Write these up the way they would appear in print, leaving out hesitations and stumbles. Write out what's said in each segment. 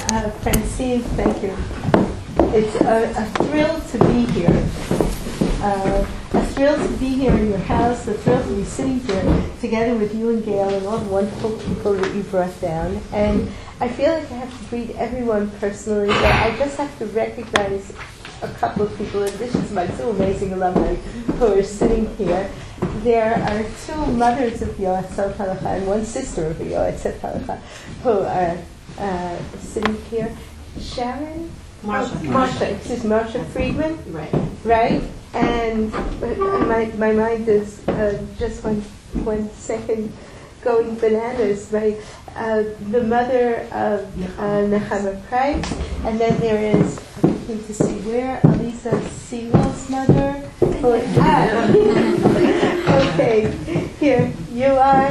Francine, thank you. It's a thrill to be here. A thrill to be here in your house, a thrill to be sitting here together with you and Gail and all the wonderful people that you brought down. And I feel like I have to greet everyone personally, but I just have to recognize a couple of people, and this is my two amazing alumni who are sitting here. There are two mothers of Yoatzot Halacha and one sister of Yoatzot Halacha who are sitting here. Sharon? Marsha Friedman? Right? And my mind is just one second going bananas. The mother of Nechama Price, and then there is, I'm looking to see where, Elisa Siegel's mother. Okay, here you are,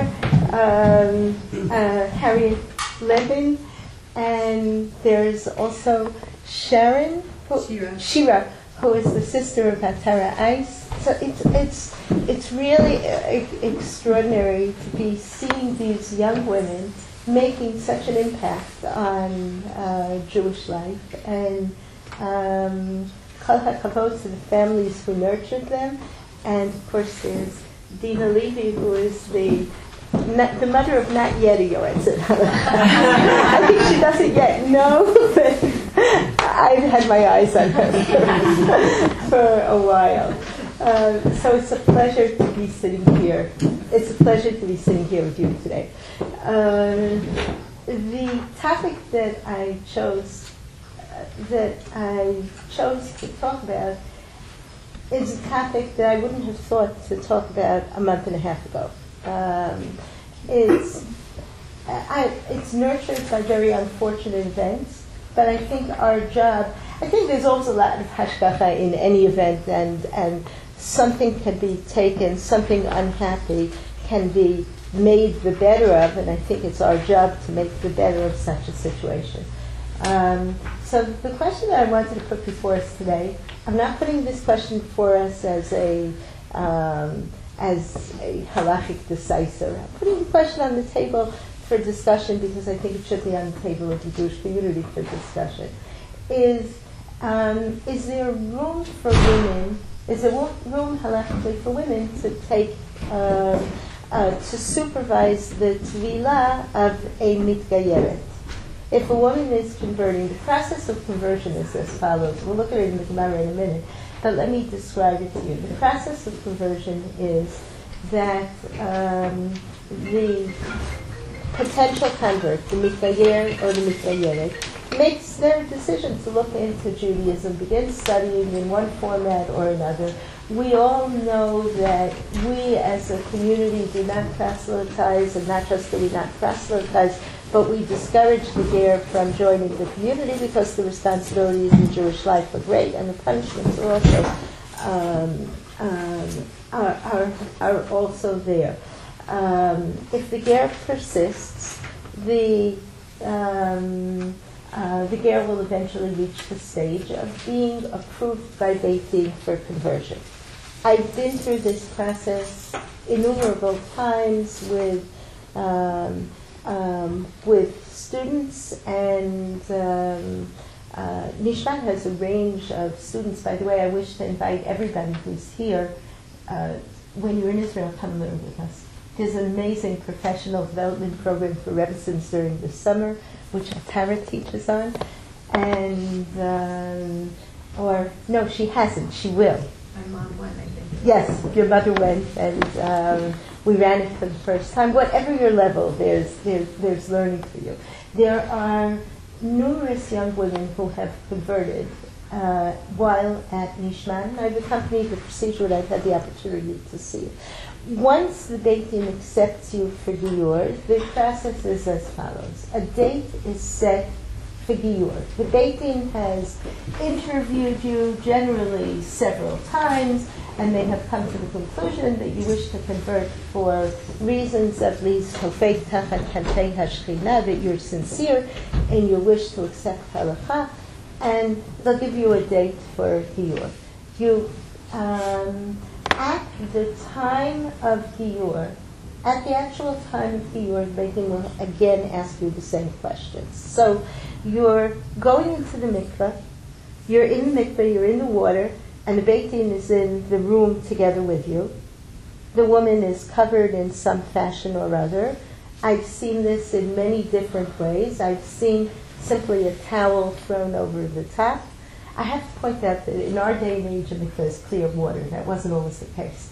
Harriet Levin, and there's also Sharon, Shira, who is the sister of Atara Ice. So it's really extraordinary to be seeing these young women making such an impact on Jewish life, and Kol HaKavod to the families who nurtured them, and of course there's Dina Levy, who is the mother of not yet a Yoetzet. I think she doesn't yet know, but I've had my eyes on her for a while. So it's a pleasure to be sitting here. It's a pleasure to be sitting here with you today. The topic that I chose to talk about is a topic that I wouldn't have thought to talk about a month and a half ago. It's nurtured by very unfortunate events, but I think our job, I think there's always a lot of hashgacha in any event, and something can be taken, something unhappy can be made the better of, and I think it's our job to make the better of such a situation. So the question that I wanted to put before us today, I'm not putting this question before us as a halachic decisive. I'm putting the question on the table for discussion because I think it should be on the table of the Jewish community for discussion. Is there room for women? Is there room halachically for women to take to supervise the tevilah of a mitgayeret? If a woman is converting, the process of conversion is as follows. We'll look at it in the Gemara in a minute, but let me describe it to you. The process of conversion is that the potential convert, the mitgayer or the mitgayeret, makes their decision to look into Judaism, begins studying in one format or another. We all know that we as a community do not proselytize, and not just that we not proselytize, but we discourage the ger from joining the community because the responsibilities in Jewish life are great, and the punishments are also there. If the ger persists, the ger will eventually reach the stage of being approved by Beit Din for conversion. I've been through this process innumerable times with students, and Nishmat has a range of students. By the way, I wish to invite everybody who's here. When you're in Israel, come learn with us. There's an amazing professional development program for Rebbetzins during the summer, which Tara teaches on. And, or, no, she hasn't. She will. My mom went, I think. Yes, your mother went, and we ran it for the first time. Whatever your level, there's learning for you. There are numerous young women who have converted while at Nishman. I've accompanied the procedure, and I've had the opportunity to see it. Once the Beit Din accepts you for Giyur, the process is as follows. A date is set for Giyur. The Beit Din has interviewed you generally several times, and they have come to the conclusion that you wish to convert for reasons of least hofek tachat kantei hashchina, that you're sincere in your wish to accept halacha, and they'll give you a date for Giyur. You, at the time of Giyur, at the actual time of Giyur, the Beit Din will again ask you the same questions. So you're going into the mikveh, you're in the mikveh, you're in the water, and the Beit Din is in the room together with you. The woman is covered in some fashion or other. I've seen this in many different ways. I've seen simply a towel thrown over the top. I have to point out that in our day and age, a mikveh is clear water. That wasn't always the case.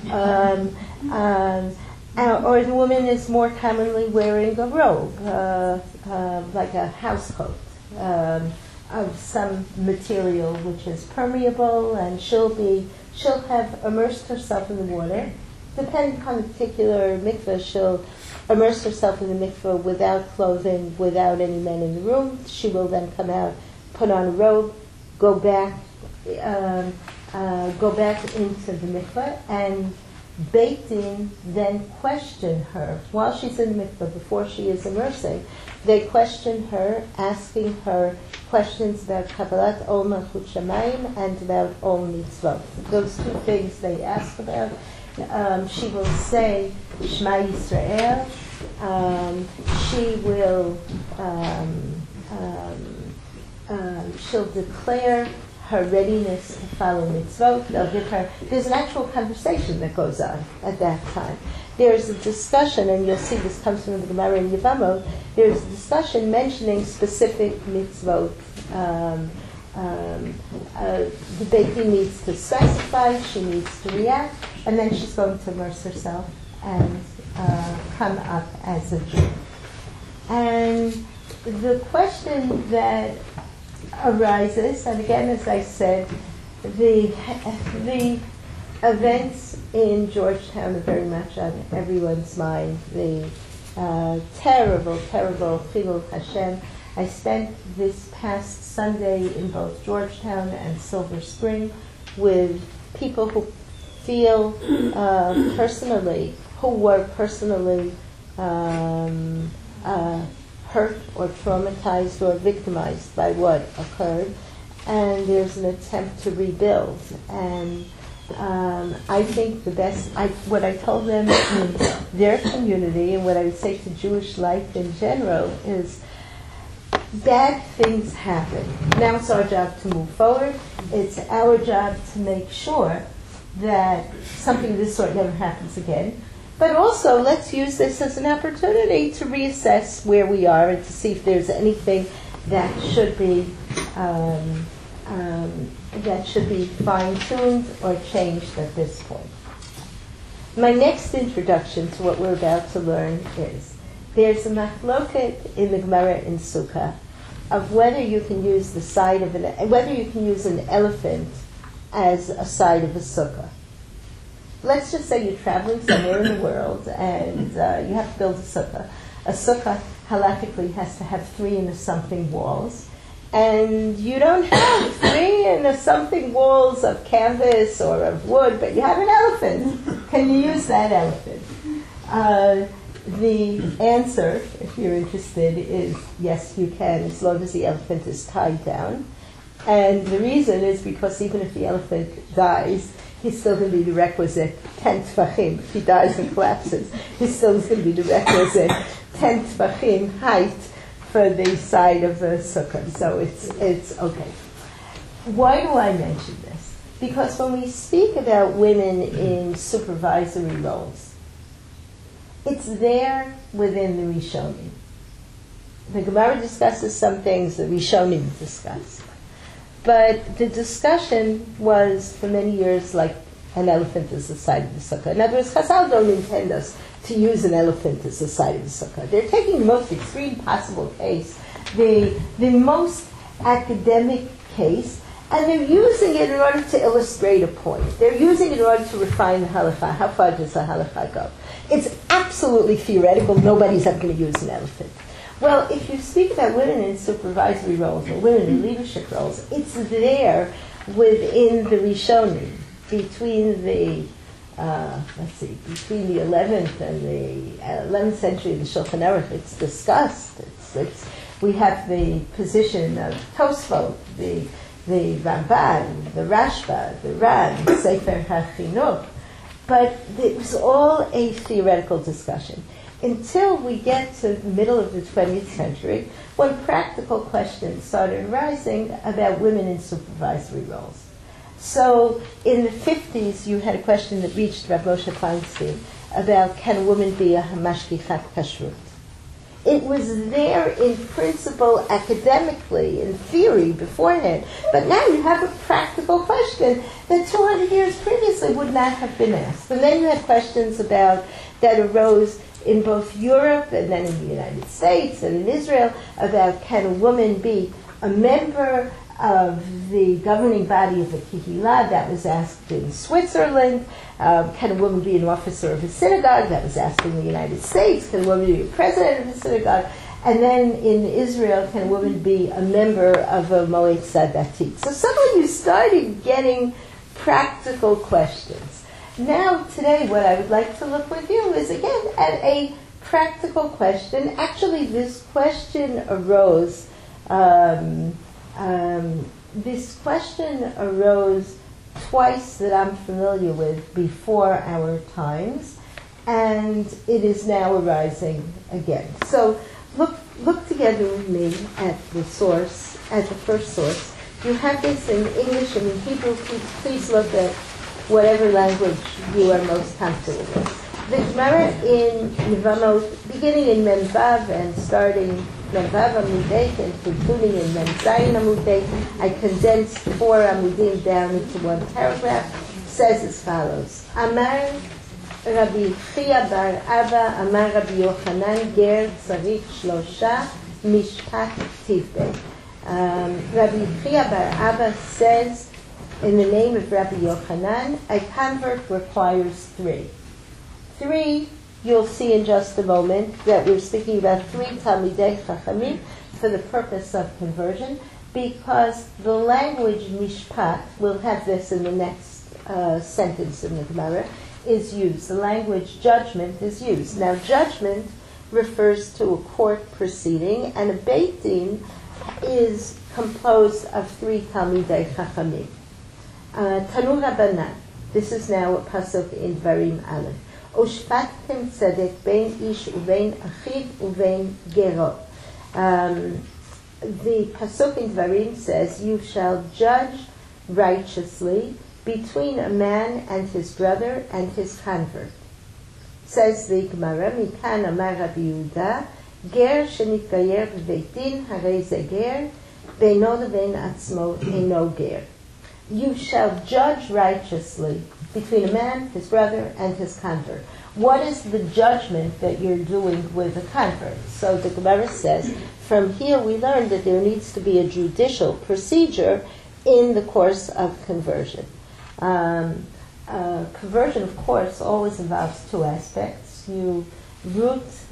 Or the woman is more commonly wearing a robe, like a house coat, of some material which is permeable, and she'll have immersed herself in the water. Depending on the particular mikveh, she'll immerse herself in the mikveh without clothing, without any men in the room. She will then come out, put on a robe, go back into the mikveh, and Beit Din then question her while she's in the mikveh, before she is immersing. They question her, asking her questions about Kabbalat Ol Malchut Shamayim and about Ol Mitzvot. Those two things they ask about. She will say Shema Yisrael. She will she'll declare her readiness to follow mitzvot. They'll give her. There's an actual conversation that goes on at that time. There's a discussion, and you'll see this comes from the Gemara in Yevamot. There's a discussion mentioning specific mitzvot. The Beit Din needs to specify, she needs to react, and then she's going to immerse herself and come up as a Jew. And the question that arises, and again, as I said, the events in Georgetown are very much on everyone's mind. The terrible Chilul Hashem. I spent this past Sunday in both Georgetown and Silver Spring with people who feel personally, who were personally hurt or traumatized or victimized by what occurred, and there's an attempt to rebuild. And I think what I told them in their community, and what I would say to Jewish life in general, is bad things happen. Now it's our job to move forward. It's our job to make sure that something of this sort never happens again. But also, let's use this as an opportunity to reassess where we are and to see if there's anything that should be fine-tuned or changed at this point. My next introduction to what we're about to learn is there's a machloket in the Gemara in Sukkah of whether you can use an elephant as a side of a sukkah. Let's just say you're traveling somewhere in the world and you have to build a sukkah. A sukkah halakhically has to have 3 and something walls, and you don't have 3 and something walls of canvas or of wood, but you have an elephant. Can you use that elephant? The answer, if you're interested, is yes, you can, as long as the elephant is tied down. And the reason is because even if the elephant dies, he's still going to be the requisite 10 tefachim. If he dies and collapses, he's still going to be the requisite 10 tefachim height for the side of the sukkah. So it's okay. Why do I mention this? Because when we speak about women in supervisory roles, it's there within the Rishonim. The Gemara discusses some things the Rishonim discuss. But the discussion was, for many years, like an elephant as the side of the sukkah. In other words, Chazal don't intend us to use an elephant as the side of the sukkah. They're taking the most extreme possible case, the most academic case, and they're using it in order to illustrate a point. They're using it in order to refine the halakha. How far does the halakha go? It's absolutely theoretical. Nobody's ever going to use an elephant. Well, if you speak about women in supervisory roles or women in leadership roles, it's there within the Rishonim, between the 11th and the 11th century of the Shulchan Aruch. It's discussed. We have the position of Tosfot, the Ramban, the Rashba, the Ran, Sefer HaChinuch, But it was all a theoretical discussion until we get to the middle of the 20th century, when practical questions started arising about women in supervisory roles. So in the 50s, you had a question that reached Rav Moshe Feinstein about, can a woman be a mashgichat kashrut? It was there in principle, academically, in theory, beforehand. But now you have a practical question that 200 years previously would not have been asked. And then you had questions about that arose in both Europe and then in the United States and in Israel about, can a woman be a member of the governing body of a kihila? That was asked in Switzerland. Can a woman be an officer of a synagogue? That was asked in the United States. Can a woman be a president of a synagogue? And then in Israel, can a woman be a member of a moetzah datit? So suddenly you started getting practical questions. Now, today, what I would like to look with you is, again, at a practical question. Actually, this question arose twice that I'm familiar with before our times, and it is now arising again. So look together with me at the source, at the first source. You have this in English and in Hebrew. Please look at whatever language you are most comfortable with. The Gemara in Yevamot, beginning in Memvav and starting Memvav Amudei and concluding in Memzayin Amudei, I condensed 4 Amudim down into one paragraph, says as follows. Amar Rabbi Chia bar Abba, Amar Rabbi Yochanan, Ger Tzarich Shlosha, Mishpat Tivbei. Rabbi Chia bar Abba says, in the name of Rabbi Yochanan, a convert requires 3. 3, you'll see in just a moment that we're speaking about 3 Talmidei Chachamim for the purpose of conversion, because the language mishpat, we'll have this in the next sentence in the Gemara, is used. The language judgment is used. Now, judgment refers to a court proceeding, and a Beit Din is composed of 3 Talmidei Chachamim. Tanu Rabbanan. This is now a pasuk in Dvarim Aleph. Ushpattem tzedek bein ish uvein achiv uvein gerot. The pasuk in Dvarim says, "You shall judge righteously between a man and his brother and his convert." Says the Gemara, "Mikan amar Rabbi Yehuda, ger shenitgayer b'beit din harei ze ger, beino lebein atzmo eino ger." You shall judge righteously between a man, his brother, and his convert. What is the judgment that you're doing with a convert? So the Gemara says, from here we learn that there needs to be a judicial procedure in the course of conversion. Conversion, of course, always involves 2 aspects. Ruth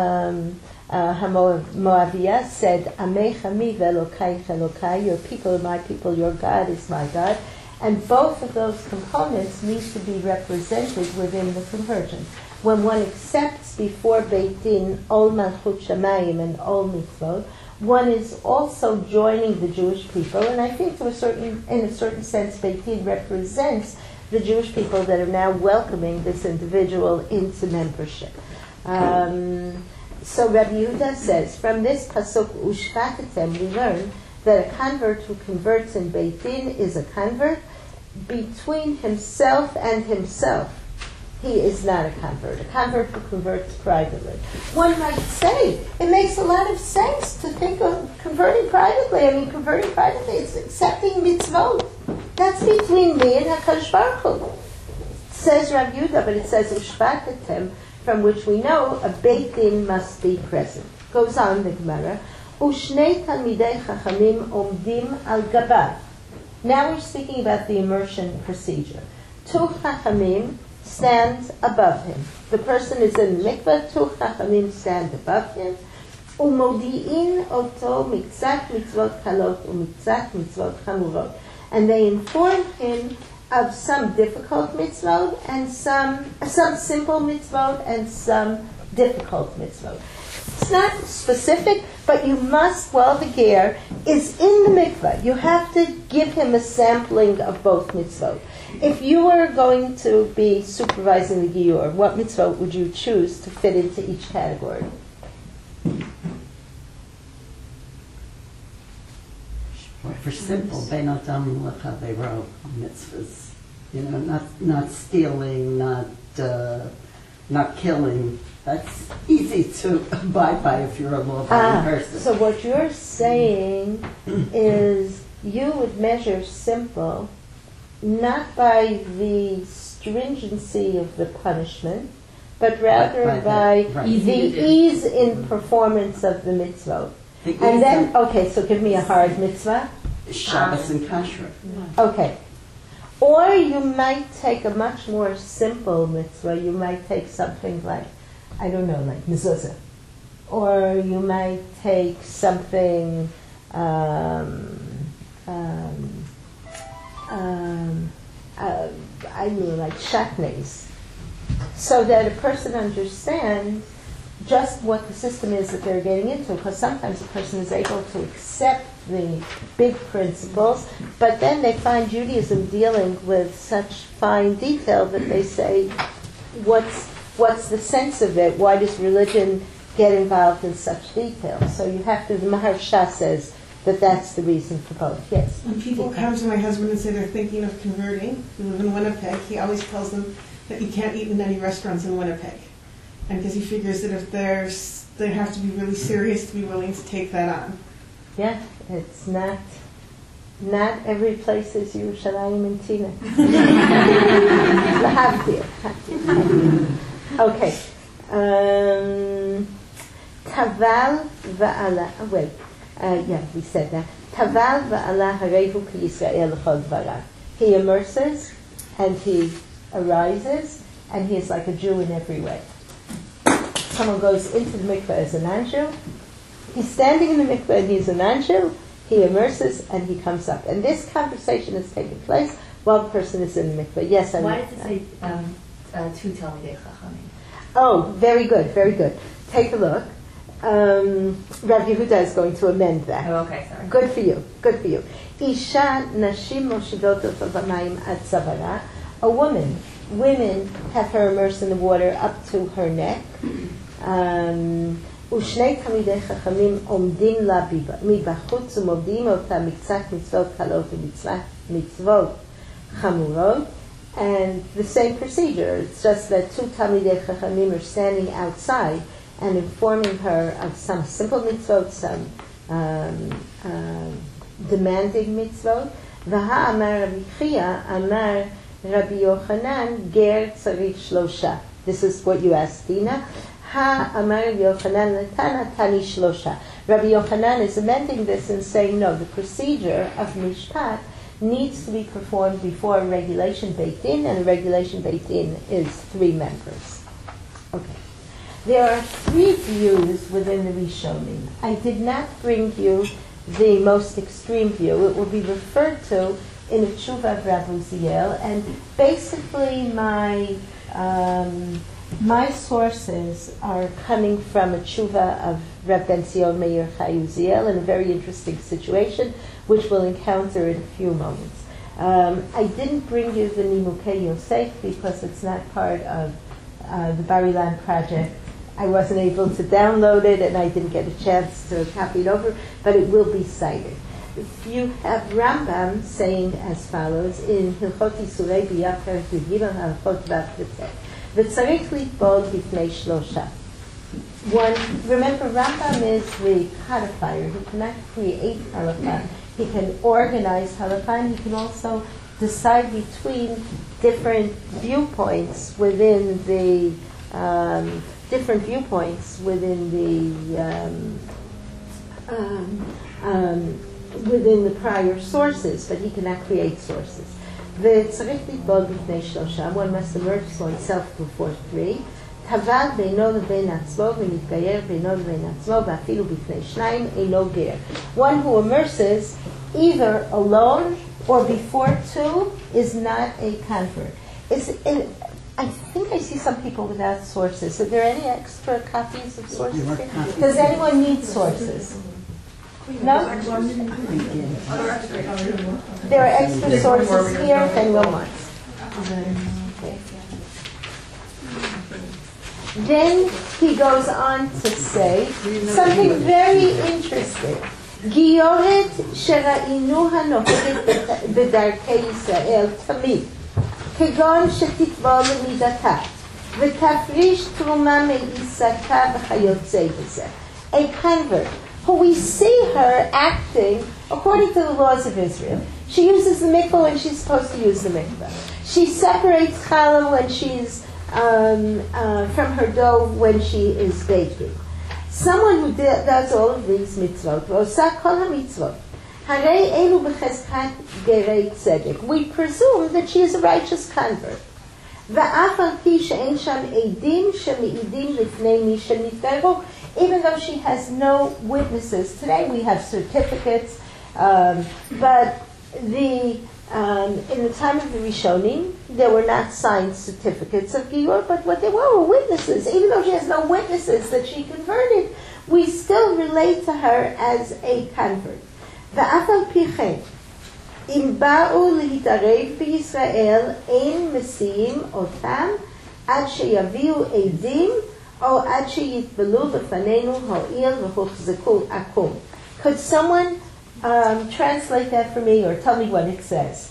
Moaviyah said, Amecha mi ve'elokai chelokai, your people are my people, your God is my God. And both of those components need to be represented within the conversion. When one accepts before Beit Din Ol Malchut Shamayim and Ol Mitzvot, one is also joining the Jewish people, and I think in a certain sense Beit Din represents the Jewish people that are now welcoming this individual into membership. So Rabbi Yehuda says, from this pasuk ushchatetem, we learn that a convert who converts in Beit Din is a convert. Between himself and himself, he is not a convert. A convert who converts privately. One might say, it makes a lot of sense to think of converting privately. I mean, converting privately is accepting mitzvot. That's between me and HaKadosh Baruch Hu. Says Rav Yehuda, but it says ushvatetem, from which we know a Beit Din must be present. Goes on the Gemara. Ushnei talmidei chachamim omdim al gabav. Now we're speaking about the immersion procedure. 2 chachamim stand above him. The person is in mikveh, 2 chachamim stand above him. Umodi'in oto mikzat mitzvot kalot umikzat mitzvot chamurot. And they inform him of some difficult mitzvot and some simple mitzvot and some difficult mitzvot. It's not specific, but you must, while the ger is in the mikveh, you have to give him a sampling of both mitzvot. If you were going to be supervising the Giyur, what mitzvah would you choose to fit into each category? For simple, bein adam lechavero mitzvahs, not stealing, not killing. That's easy to abide by if you're a law-abiding person. So what you're saying is you would measure simple not by the stringency of the punishment, but rather by the ease in performance of the mitzvah. And then, okay, so give me a hard mitzvah. Shabbos and kashrut. Okay. Or you might take a much more simple mitzvah. You might take something like, I don't know, like mezuzah. Or you might take something, I don't know, like shatnez. So that a person understands just what the system is that they're getting into, because sometimes a person is able to accept the big principles, but then they find Judaism dealing with such fine detail that they say, what's the sense of it? Why does religion get involved in such detail? So you have to, the Maharsha says that that's the reason for both. Yes? When people come to my husband and say they're thinking of converting, who live in Winnipeg, he always tells them that you can't eat in any restaurants in Winnipeg. And because he figures that if they have to be really serious to be willing to take that on. Yeah, it's not every place is Yerushalayim and Tina. Okay. Taval va'ala. Wait. Yeah, we said that. Taval va'ala harehu ki Yisrael l'chol dvarav. He immerses and he arises and he is like a Jew in every way. Someone goes into the mikveh as a non-Jew. He's standing in the mikveh and he's a non-Jew. He immerses and he comes up. And this conversation is taking place while the person is in the mikveh. Yes, why does it say two Talmidei Chachamim? Oh, very good, very good. Take a look. Rav Yehuda is going to amend that. Oh, okay, sorry. Good for you, good for you. Isha nashim moshivot v'mayim ad tzavara. A woman, women have her immersed in the water up to her neck. ושני תלמידי חכמים עומדים לה מבחוץ ומודיעים אותה מקצת מצוות קלות ומצוות חמורות, and the same procedure. It's just that two Talmidei Chachamim are standing outside and informing her of some simple mitzvot, some demanding mitzvot. V'ha amar Rabbi Chia amar Rabbi Yochanan ger tzarich shlosha. This is what you asked, Dina. Ha amar Rabbi Yochanan letana tani shlosha. Rabbi Yochanan is amending this and saying, no, the procedure of mishpat needs to be performed before a regulation Beit Din, and a regulation Beit Din is 3 members. Okay. There are 3 views within the Rishonim. I did not bring you the most extreme view. It will be referred to in a tshuva of Rav Uziel, and basically my sources are coming from a tshuva of Rav Ben Zion Meir Chai Uziel in a very interesting situation, which we'll encounter in a few moments. I didn't bring you the Nimukei Yosef because it's not part of the Bar Ilan project. I wasn't able to download it and I didn't get a chance to copy it over, but it will be cited. You have Rambam saying as follows in Hilchot Isurei B'Yakar V'Gimel Halachot V'Achetzet V'Tzarich Litbol B'Fnei Shlosha. One, remember Rambam is the codifier. He cannot create halakha. He can organize halakha, and he can also decide between different viewpoints within the within the prior sources, but he cannot create sources. One must immerse oneself before 3. Taval beino lebein atzmo v'nitgayer beino lebein atzmo v'afilu b'fnei shnayim eino ger. One who immerses either alone or before 2 is not a convert. I think I see some people without sources. Are there any extra copies of sources here? Does anyone need sources? No? There are extra sources here if anyone wants. Then he goes on to say something very interesting. גיורת שראינו הנוהגת בדרכי ישראל תמיד, כגון שתטבול למידתה, ותפריש תרומה מעיסתה וכיוצא בזה. A convert, who we see her acting according to the laws of Israel. She uses the mikvah when she's supposed to use the mikvah. She separates challah when she's from her dough when she is baking. Someone who does all of these mitzvot, ועושה כל המצוות, הרי אלו בחזקת גרי צדק. We presume that she is a righteous convert. ואף על פי שאין שם עדים שמעידים לפני מי שנפטרו, even though she has no witnesses. Today we have certificates, but in the time of the Rishonim, there were not signed certificates of Giyur, but what there were witnesses. Even though she has no witnesses that she converted, we still relate to her as a convert. ואף על פי כן, אם באו להתערב בישראל, אין מסיעים אותם עד שיביאו עדים, או עד שיתבלו בפנינו הועיל והוחזקו עקום. Could someone translate that for me or tell me what it says?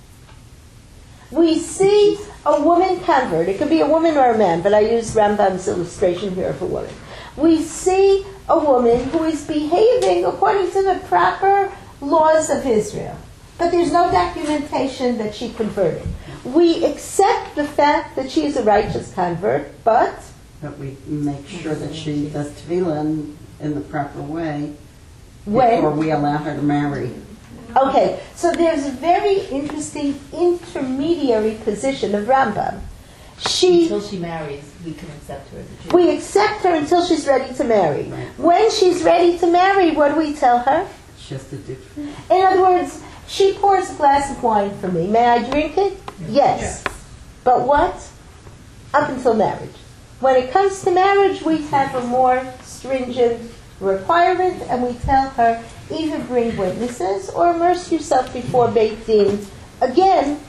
We see a woman convert. It could be a woman or a man, but I use Rambam's illustration here of a woman. We see a woman who is behaving according to the proper laws of Israel, but there's no documentation that she converted. We accept the fact that she is a righteous convert, but we make sure that she does tefillah in the proper way when before we allow her to marry. Okay, so there's a very interesting intermediary position of Rambam. Until she marries, we can accept her as a Jew. We accept her until she's ready to marry. Right. When she's ready to marry, what do we tell her? She has to do. In other words, she pours a glass of wine for me. May I drink it? Yes. But what? Up until marriage. When it comes to marriage, we have a more stringent requirement, and we tell her either bring witnesses or immerse yourself before Beit Din again,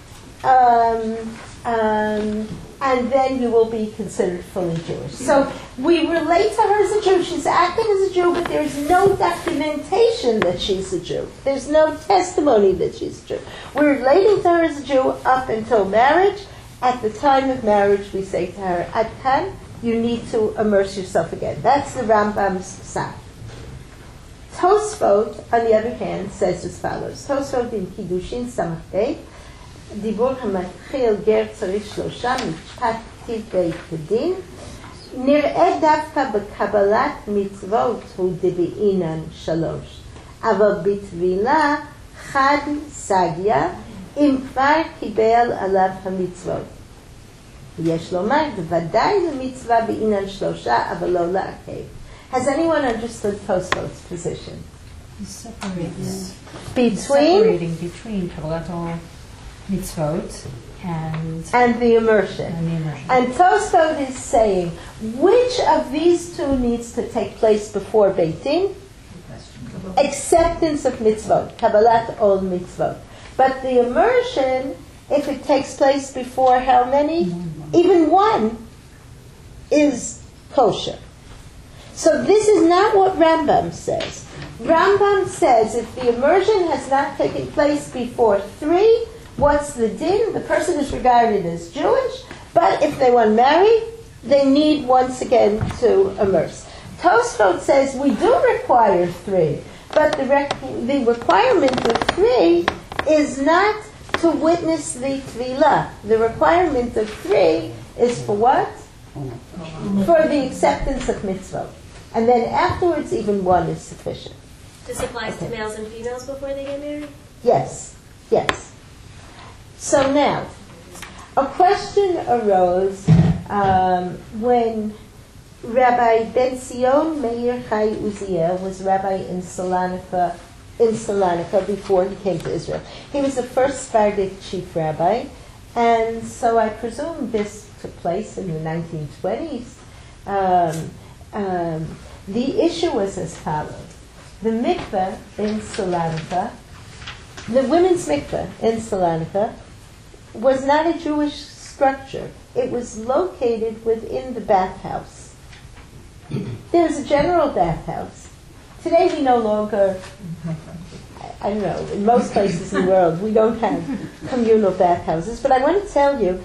and then you will be considered fully Jewish. So we relate to her as a Jew. She's acting as a Jew, but there's no documentation that she's a Jew. There's no testimony that she's a Jew. We're relating to her as a Jew up until marriage. At the time of marriage, we say to her, Adkan, you need to immerse yourself again. That's the Rambam's side. Tosfot, on the other hand, says as follows. Tosfot in Kiddushin Samachdei, דיבור המתחיל גר צריך 3 משפט כתיב בית הדין, נראה דווקא בקבלת מצוות הוא דבעינן 3, אבל בטבילה חד סגיה, אם כבר קיבל עליו המצוות. יש לומר, ודאי למצווה בעינן 3, אבל לא לעכב. Has anyone understood Tosfot's position? Separating between Kabbalat mitzvot and the immersion. And Tosfot is saying, which of these two needs to take place before Beit Din? Acceptance of mitzvot, Kabbalat ol mitzvot. But the immersion, if it takes place before how many? Even one is kosher. So this is not what Rambam says. Rambam says if the immersion has not taken place before 3, what's the din? The person is regarded as Jewish, but if they want to marry, they need once again to immerse. Tosfot says we do require 3, but the requirement of 3 is not to witness the tvilah. The requirement of 3 is for what? For the acceptance of mitzvot. And then afterwards, even 1 is sufficient. This applies to males and females before they get married? Yes, yes. So now, a question arose when Rabbi Ben Zion Meir Chai Uziel was rabbi in Salonika before he came to Israel. He was the first Sephardic chief rabbi, and so I presume this took place in the 1920s. The issue was as follows. The mikveh in Salonika, the women's mikveh in Salonika, was not a Jewish structure. It was located within the bathhouse. There's a general bathhouse. Today we no longer, I don't know, in most places in the world we don't have communal bathhouses. But I want to tell you,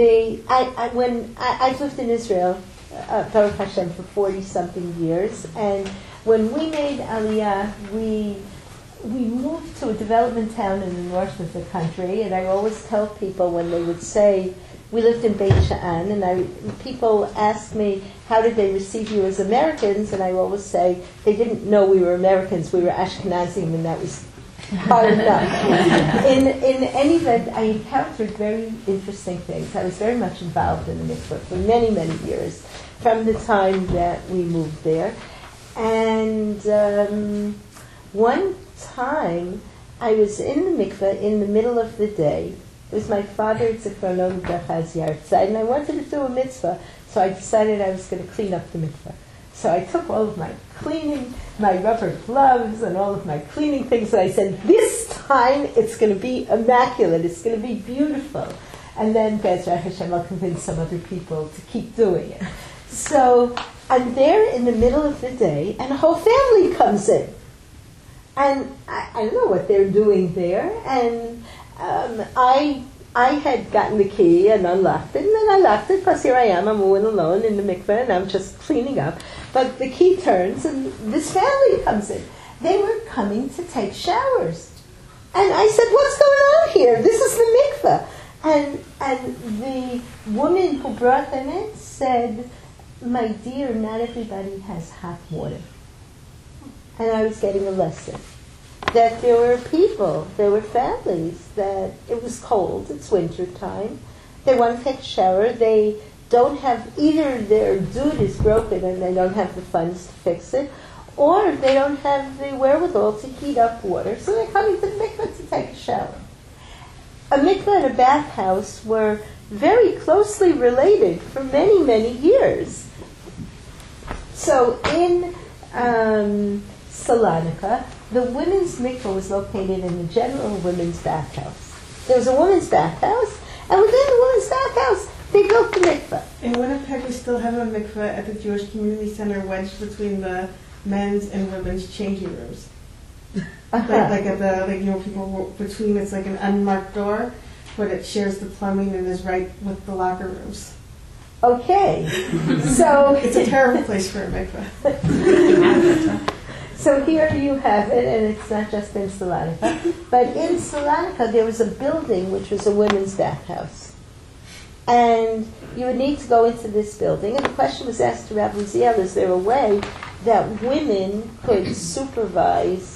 I've lived in Israel, Baruch Hashem, for 40-something years, and when we made Aliyah, we moved to a development town in the north of the country, and I always tell people when they would say, we lived in Beit Sha'an, and people ask me, how did they receive you as Americans? And I always say, they didn't know we were Americans, we were Ashkenazim, and that was hard enough. In any event, I encountered very interesting things. I was very much involved in the mikveh for many, many years, from the time that we moved there. And one time, I was in the mikveh in the middle of the day. It was my father, Zichrono Libracha's yahrzeit, and I wanted to do a mitzvah, so I decided I was going to clean up the mikveh. So I took all of my cleaning, my rubber gloves, and all of my cleaning things, and I said, this time it's going to be immaculate, it's going to be beautiful. And then, Bezrat Hashem, I'll convince some other people to keep doing it. So I'm there in the middle of the day, and a whole family comes in. And I don't know what they're doing there, and I had gotten the key and unlocked it, and then I locked it, because here I am, I'm all alone in the mikveh, and I'm just cleaning up. But the key turns, and this family comes in. They were coming to take showers. And I said, what's going on here? This is the mikveh. And the woman who brought them in said, my dear, not everybody has hot water. And I was getting a lesson. That there were people, there were families, that it was cold, it's winter time, they want to take a shower, they don't have, either their dude is broken and they don't have the funds to fix it, or they don't have the wherewithal to heat up water, so they're coming to the mikveh to take a shower. A mikveh and a bathhouse were very closely related for many, many years. So in Salonika, the women's mikveh was located in the general women's bathhouse. There was a women's bathhouse, and within the women's bathhouse, they built the mikveh. In Winnipeg, we still have a mikveh at the Jewish Community Center wedged between the men's and women's changing rooms. like at the, people between, it's like an unmarked door, but it shares the plumbing and is right with the locker rooms. Okay, so... It's a terrible place for a mikveh. So here you have it, and it's not just in Salonika, but in Salonika there was a building which was a women's bathhouse. And you would need to go into this building, and the question was asked to Rabbi Uziel, is there a way that women could supervise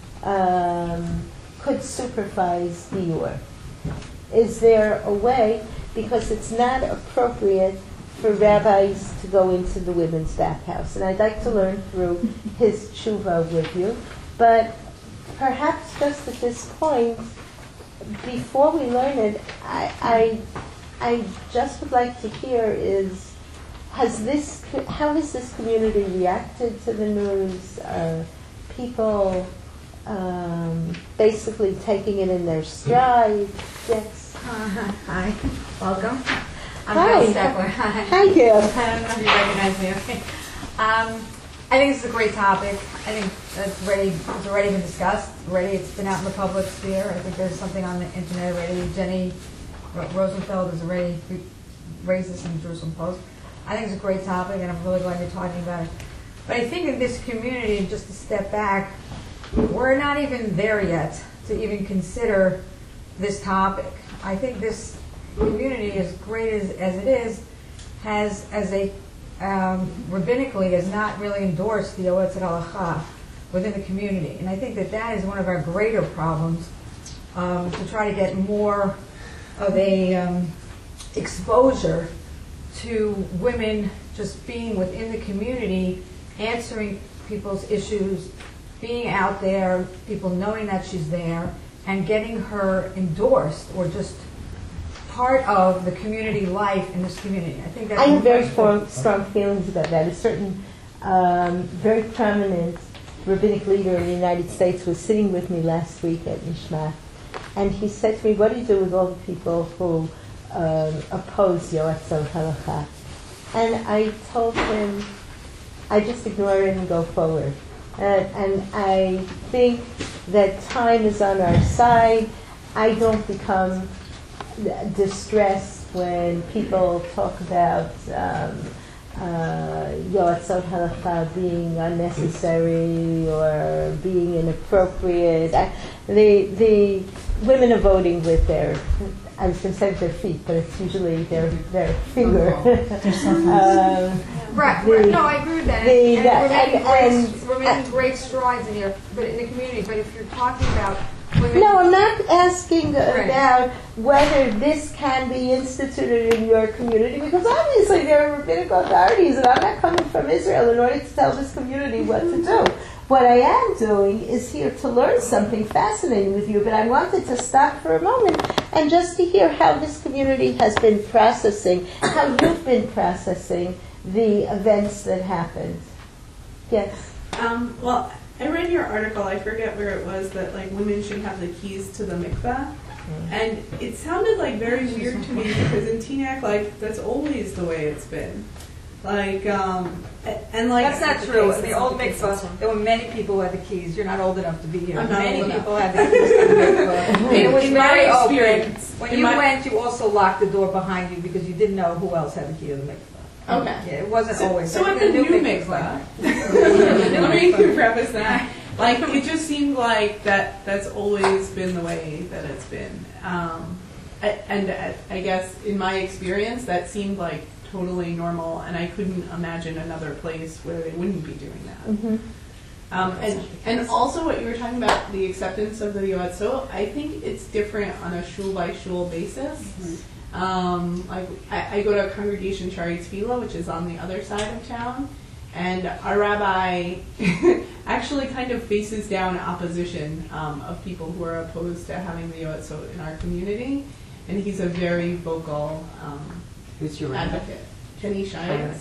dior? Is there a way, because it's not appropriate for rabbis to go into the women's bathhouse. And I'd like to learn through his tshuva with you. But perhaps just at this point, before we learn it, I just would like to hear is, how has this community reacted to the news? Are people basically taking it in their stride? Yes. Hi, welcome. I'm Hi. Jill Steckler. Hi. Hi, Gail. I don't know if you recognize me. Okay. I think this is a great topic. I think it's already been discussed. It's been out in the public sphere. I think there's something on the internet already. Jenny Rosenfeld has already raised this in the Jerusalem Post. I think it's a great topic, and I'm really glad you're talking about it. But I think in this community, just to step back, we're not even there yet to even consider this topic. I think this community, as great as it is, has, as a rabbinically, has not really endorsed the Yoetzet Halacha within the community. And I think that is one of our greater problems, to try to get more of a exposure to women just being within the community, answering people's issues, being out there, people knowing that she's there, and getting her endorsed or just part of the community life in this community. I think that's I have very strong feelings about that. A certain very prominent rabbinic leader in the United States was sitting with me last week at Nishmat, and he said to me, "What do you do with all the people who oppose Yoatzot Halacha?" And I told him, I just ignore it and go forward. And I think that time is on our side. I don't become distressed when people talk about Yoatzot Halacha being unnecessary or being inappropriate. The women are voting with their, I was going to say with their feet, but it's usually their finger. Right. No, I agree with that. We're making great strides in here, but in the community. But if you're talking about women, no, I'm not asking about whether this can be instituted in your community, because obviously there are rabbinical authorities, and I'm not coming from Israel in order to tell this community what to do. What I am doing is here to learn something fascinating with you, but I wanted to stop for a moment and just to hear how this community has been processing, how you've been processing the events that happened. Yes? Well, I read your article, I forget where it was, that like women should have the keys to the mikveh. And it sounded like very weird to me because in Teaneck, like, that's always the way it's been. Like, and like... That's not true. In the old mikvah, there were many people who had the keys. You're not old enough to be here. I'm not Many old people had the keys to the mikvah. It was very open. When you my- went, you also locked the door behind you because you didn't know who else had the key to the mikvah. Okay. Yeah, it wasn't always. So at the new mikveh, let me preface that. Like, it just seemed like that's always been the way that it's been. I guess in my experience, that seemed like totally normal, and I couldn't imagine another place where they wouldn't be doing that. And also what you were talking about, the acceptance of the Yoatzot, I think it's different on a shul by shul basis. Like I go to a congregation Shari Tefillah, which is on the other side of town, and our rabbi actually kind of faces down opposition of people who are opposed to having the Yoatzot in our community, and he's a very vocal Who's your rabbi? advocate. Kenny Shines.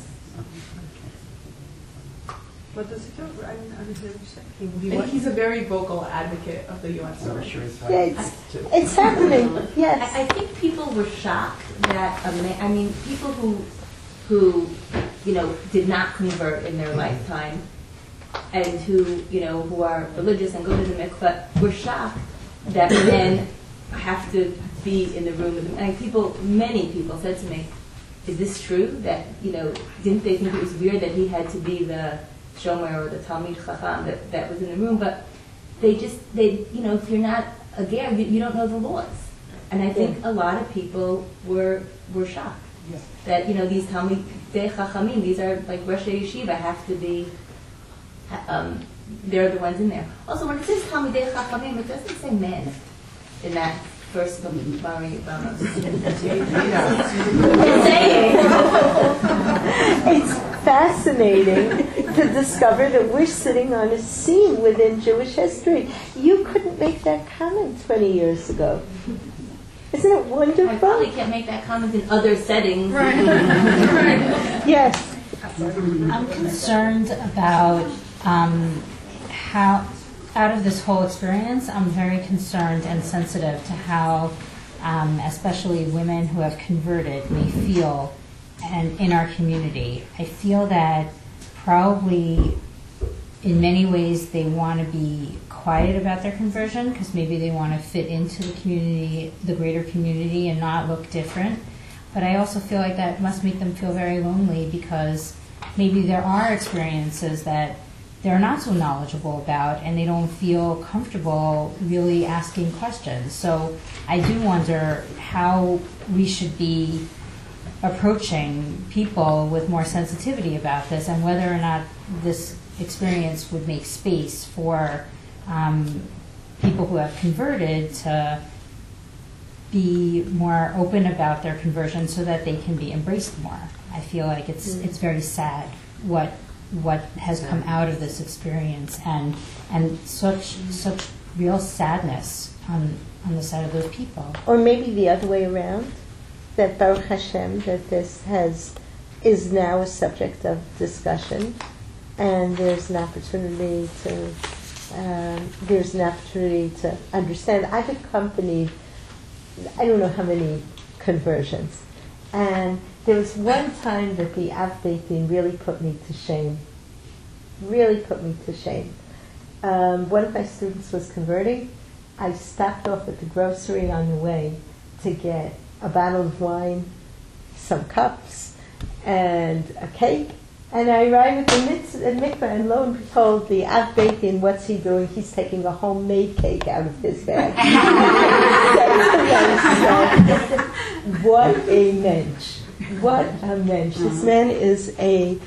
What does he do? I didn't understand what you said. And he's a very vocal advocate of the Yoatzot. It's happening, yes. I think people were shocked that people who did not convert in their lifetime and who are religious and go to the mikveh were shocked that men have to be in the room with them. And many people said to me, "Is this true? That didn't they think it was weird that he had to be the Shomer or the Talmid Chacham that was in the room?" But they if you're not a ger, you don't know the laws. And I think a lot of people were shocked that these Talmidei Chachamim, these are like Rosh Yeshiva, have to be. They're the ones in there. Also, when it says Talmidei Chachamim, it doesn't say men in that first Bari Bamos. It's fascinating to discover that we're sitting on a scene within Jewish history. You couldn't make that comment 20 years ago. Isn't it wonderful? I probably can't make that comment in other settings. Yes. I'm concerned about how, out of this whole experience, I'm very concerned and sensitive to how, especially women who have converted may feel and in our community. I feel that probably in many ways they want to be quiet about their conversion because maybe they want to fit into the community, the greater community, and not look different. But I also feel like that must make them feel very lonely because maybe there are experiences that they're not so knowledgeable about and they don't feel comfortable really asking questions. So I do wonder how we should be approaching people with more sensitivity about this and whether or not this experience would make space for people who have converted to be more open about their conversion so that they can be embraced more. I feel like it's very sad what has come out of this experience and such real sadness on the side of those people. Or maybe the other way around, that Baruch Hashem, that this is now a subject of discussion, and there's an opportunity to there's an opportunity to understand. I've accompanied, I don't know how many conversions, and there was one time that the Av Beit Din really put me to shame. Really put me to shame. One of my students was converting. I stopped off at the grocery on the way to get a bottle of wine, some cups, and a cake. And I arrived at the mikveh, and lo and behold, the Av Beit Din, what's he doing? He's taking a homemade cake out of his bag. What a mensch. What a mensch. This man is a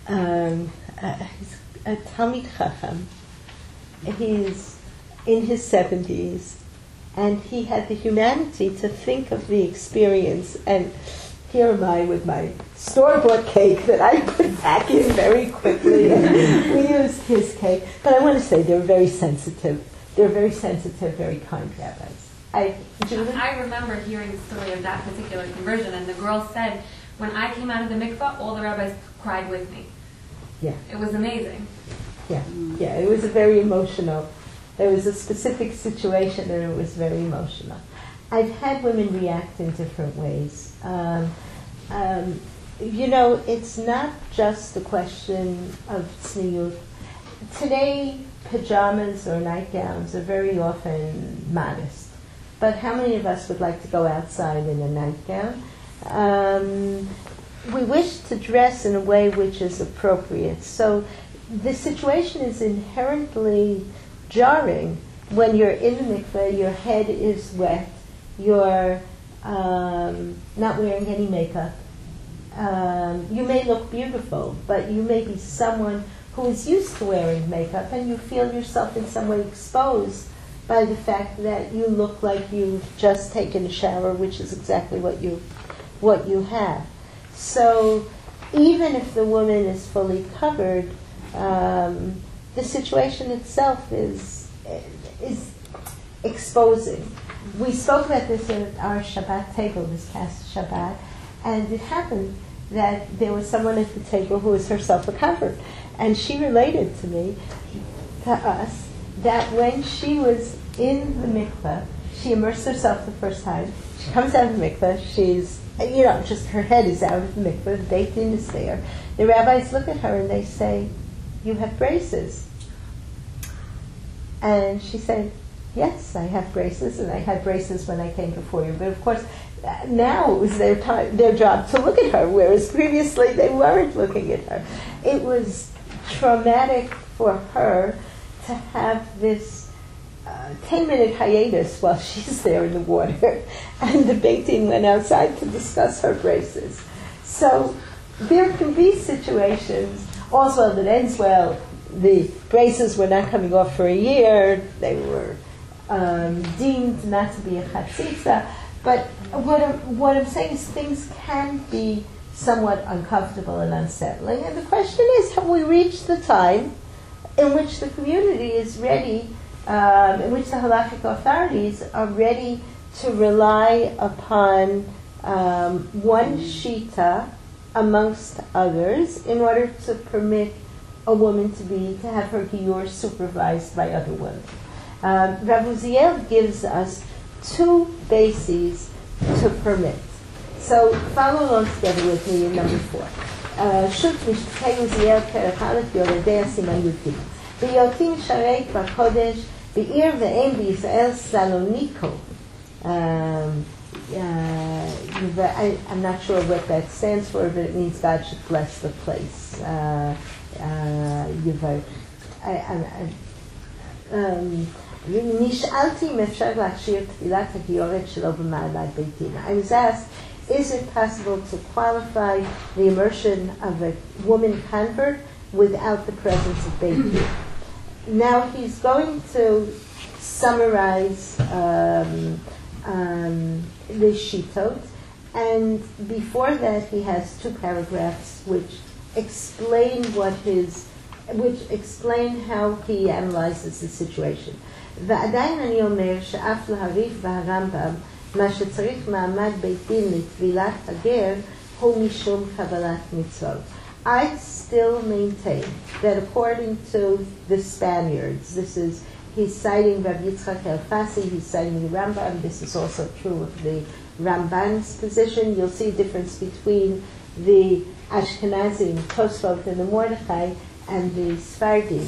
Talmid Chacham. He's in his 70s, and he had the humanity to think of the experience. And here am I with my store-bought cake that I put back in very quickly. And we used his cake. But I want to say they're very sensitive. They're very sensitive, very kind rabbis. I remember hearing the story of that particular conversion, and the girl said, when I came out of the mikvah, all the rabbis cried with me. Yeah. It was amazing. Yeah, it was a very emotional. There was a specific situation, and it was very emotional. I've had women react in different ways. It's not just a question of tzniut. Today, pajamas or nightgowns are very often modest. But how many of us would like to go outside in a nightgown? We wish to dress in a way which is appropriate. So the situation is inherently jarring when you're in the mikveh, your head is wet, you're not wearing any makeup. You may look beautiful, but you may be someone who is used to wearing makeup, and you feel yourself in some way exposed by the fact that you look like you've just taken a shower, which is exactly what you have. So even if the woman is fully covered, the situation itself is exposing. We spoke about this at our Shabbat table this past Shabbat, and it happened that there was someone at the table who was herself covered, and she related to us, that when she was in the mikveh, she immersed herself the first time. She comes out of the mikveh, she's, just her head is out of the mikveh, the Beit Din is there. The rabbis look at her and they say, "You have braces." And she said, "Yes, I have braces, and I had braces when I came before you." But of course, now it was their job to look at her, whereas previously they weren't looking at her. It was traumatic for her to have this 10-minute hiatus while she's there in the water, and the Beit Din went outside to discuss her braces. So there can be situations, all's well that ends well. The braces were not coming off for a year. They were deemed not to be a chatzitza. But what I'm saying is things can be somewhat uncomfortable and unsettling. And the question is, have we reached the time in which the community is ready, in which the halachic authorities are ready to rely upon one shita amongst others in order to permit a woman to have her giyur supervised by other women. Rav Uziel gives us two bases to permit. So follow along together with me in number 4. Shut Mishtei Uziel Perek Aleph Yoredei Siman Yud B'yotim Sharei Kvar Kodesh B'ir Ve'em B'Yisrael Saloniko. I'm not sure what that stands for, but it means God should bless the place. נשאלתי אם אפשר להכשיר תפילת הגיורת שלא במעמד בית דין. I was asked, is it possible to qualify the immersion of a woman convert without the presence of Beit Din? Now he's going to summarize the shitot, and before that he has 2 paragraphs which explain how he analyzes the situation. ועדיין אני אומר שאף להריף והרמב"ם מה שצריך מעמד בית דין לטבילת הגר הוא משום קבלת מצוות. I still maintain that according to the Spaniards, he's citing Rabbi Yitzchak Elfasi, he's citing the Rambam, this is also true of the Ramban's position. You'll see a difference between the Ashkenazim, Tosfot, and the Mordechai, and the Sfardim.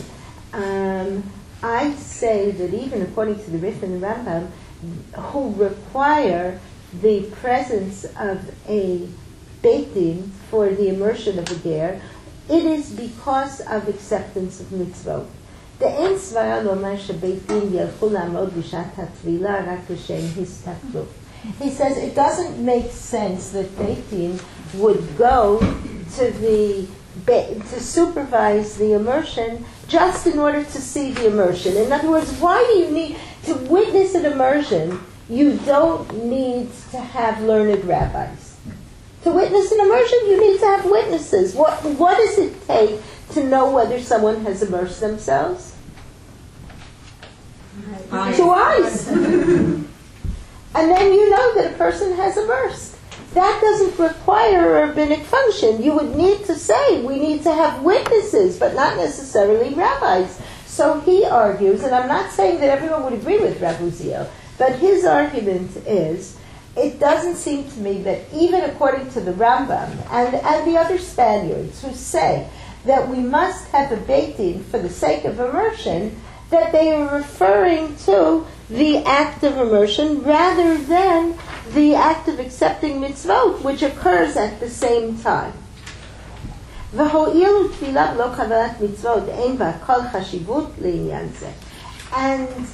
I say that even according to the Rif and the Rambam, who require the presence of a Beit Din for the immersion of a ger, it is because of acceptance of mitzvot. The Ein Svara Lomar sheBeit Din yelchu la'amod b'shat haTvila rak l'shem histakluf. He says it doesn't make sense that Beit Din would go to supervise the immersion just in order to see the immersion. In other words, why do you need to witness an immersion? You don't need to have learned rabbis. To witness an immersion, you need to have witnesses. What does it take to know whether someone has immersed themselves? 2 eyes. And then you know that a person has immersed. That doesn't require a rabbinic function. You would need to say, we need to have witnesses, but not necessarily rabbis. So he argues, and I'm not saying that everyone would agree with Rav Uziel, but his argument is, it doesn't seem to me that even according to the Rambam and the other Spaniards who say that we must have a Beit Din for the sake of immersion, that they are referring to the act of immersion rather than the act of accepting mitzvot, which occurs at the same time. והואיל תפילה בלא קבלת מצוות אין בה כל חשיבות לעניין זה. And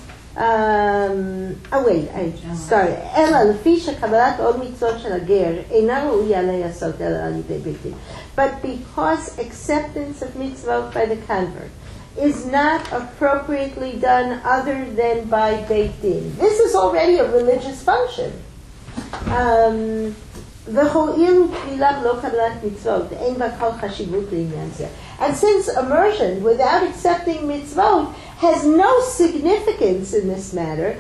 sorry. אלא לפי שקבלת עוד מצוות של הגר אינה ראויה לעשות אלא על ידי בית דין. But because acceptance of mitzvot by the convert is not appropriately done other than by Beit Din. This is already a religious function. And since immersion without accepting mitzvot has no significance in this matter,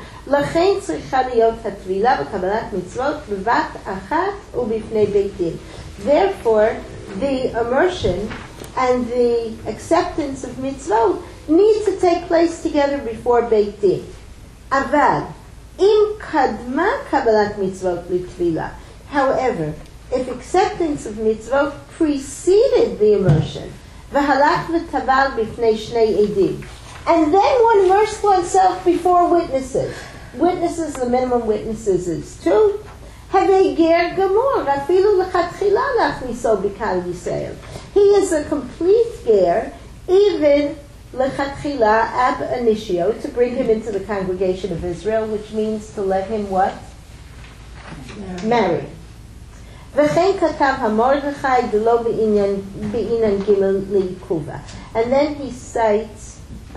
therefore the immersion and the acceptance of mitzvot need to take place together before Beit Din. Avad, im kadma kabbalat mitzvot litvila. However, if acceptance of mitzvot preceded the immersion, v'halach v'taval b'fnei shnei edim, and then one immersed oneself before witnesses. Witnesses, the minimum witnesses is 2. Havei ger gamor, afilu l'chatchila lachniso b'kal Yisrael. He is a complete ger, even l'chatchila ab initio, to bring him into the congregation of Israel, which means to let him what? Marry. V'chein katav ha-Mordechai d'lo b'inyan gimel li'ikuva. And then he cites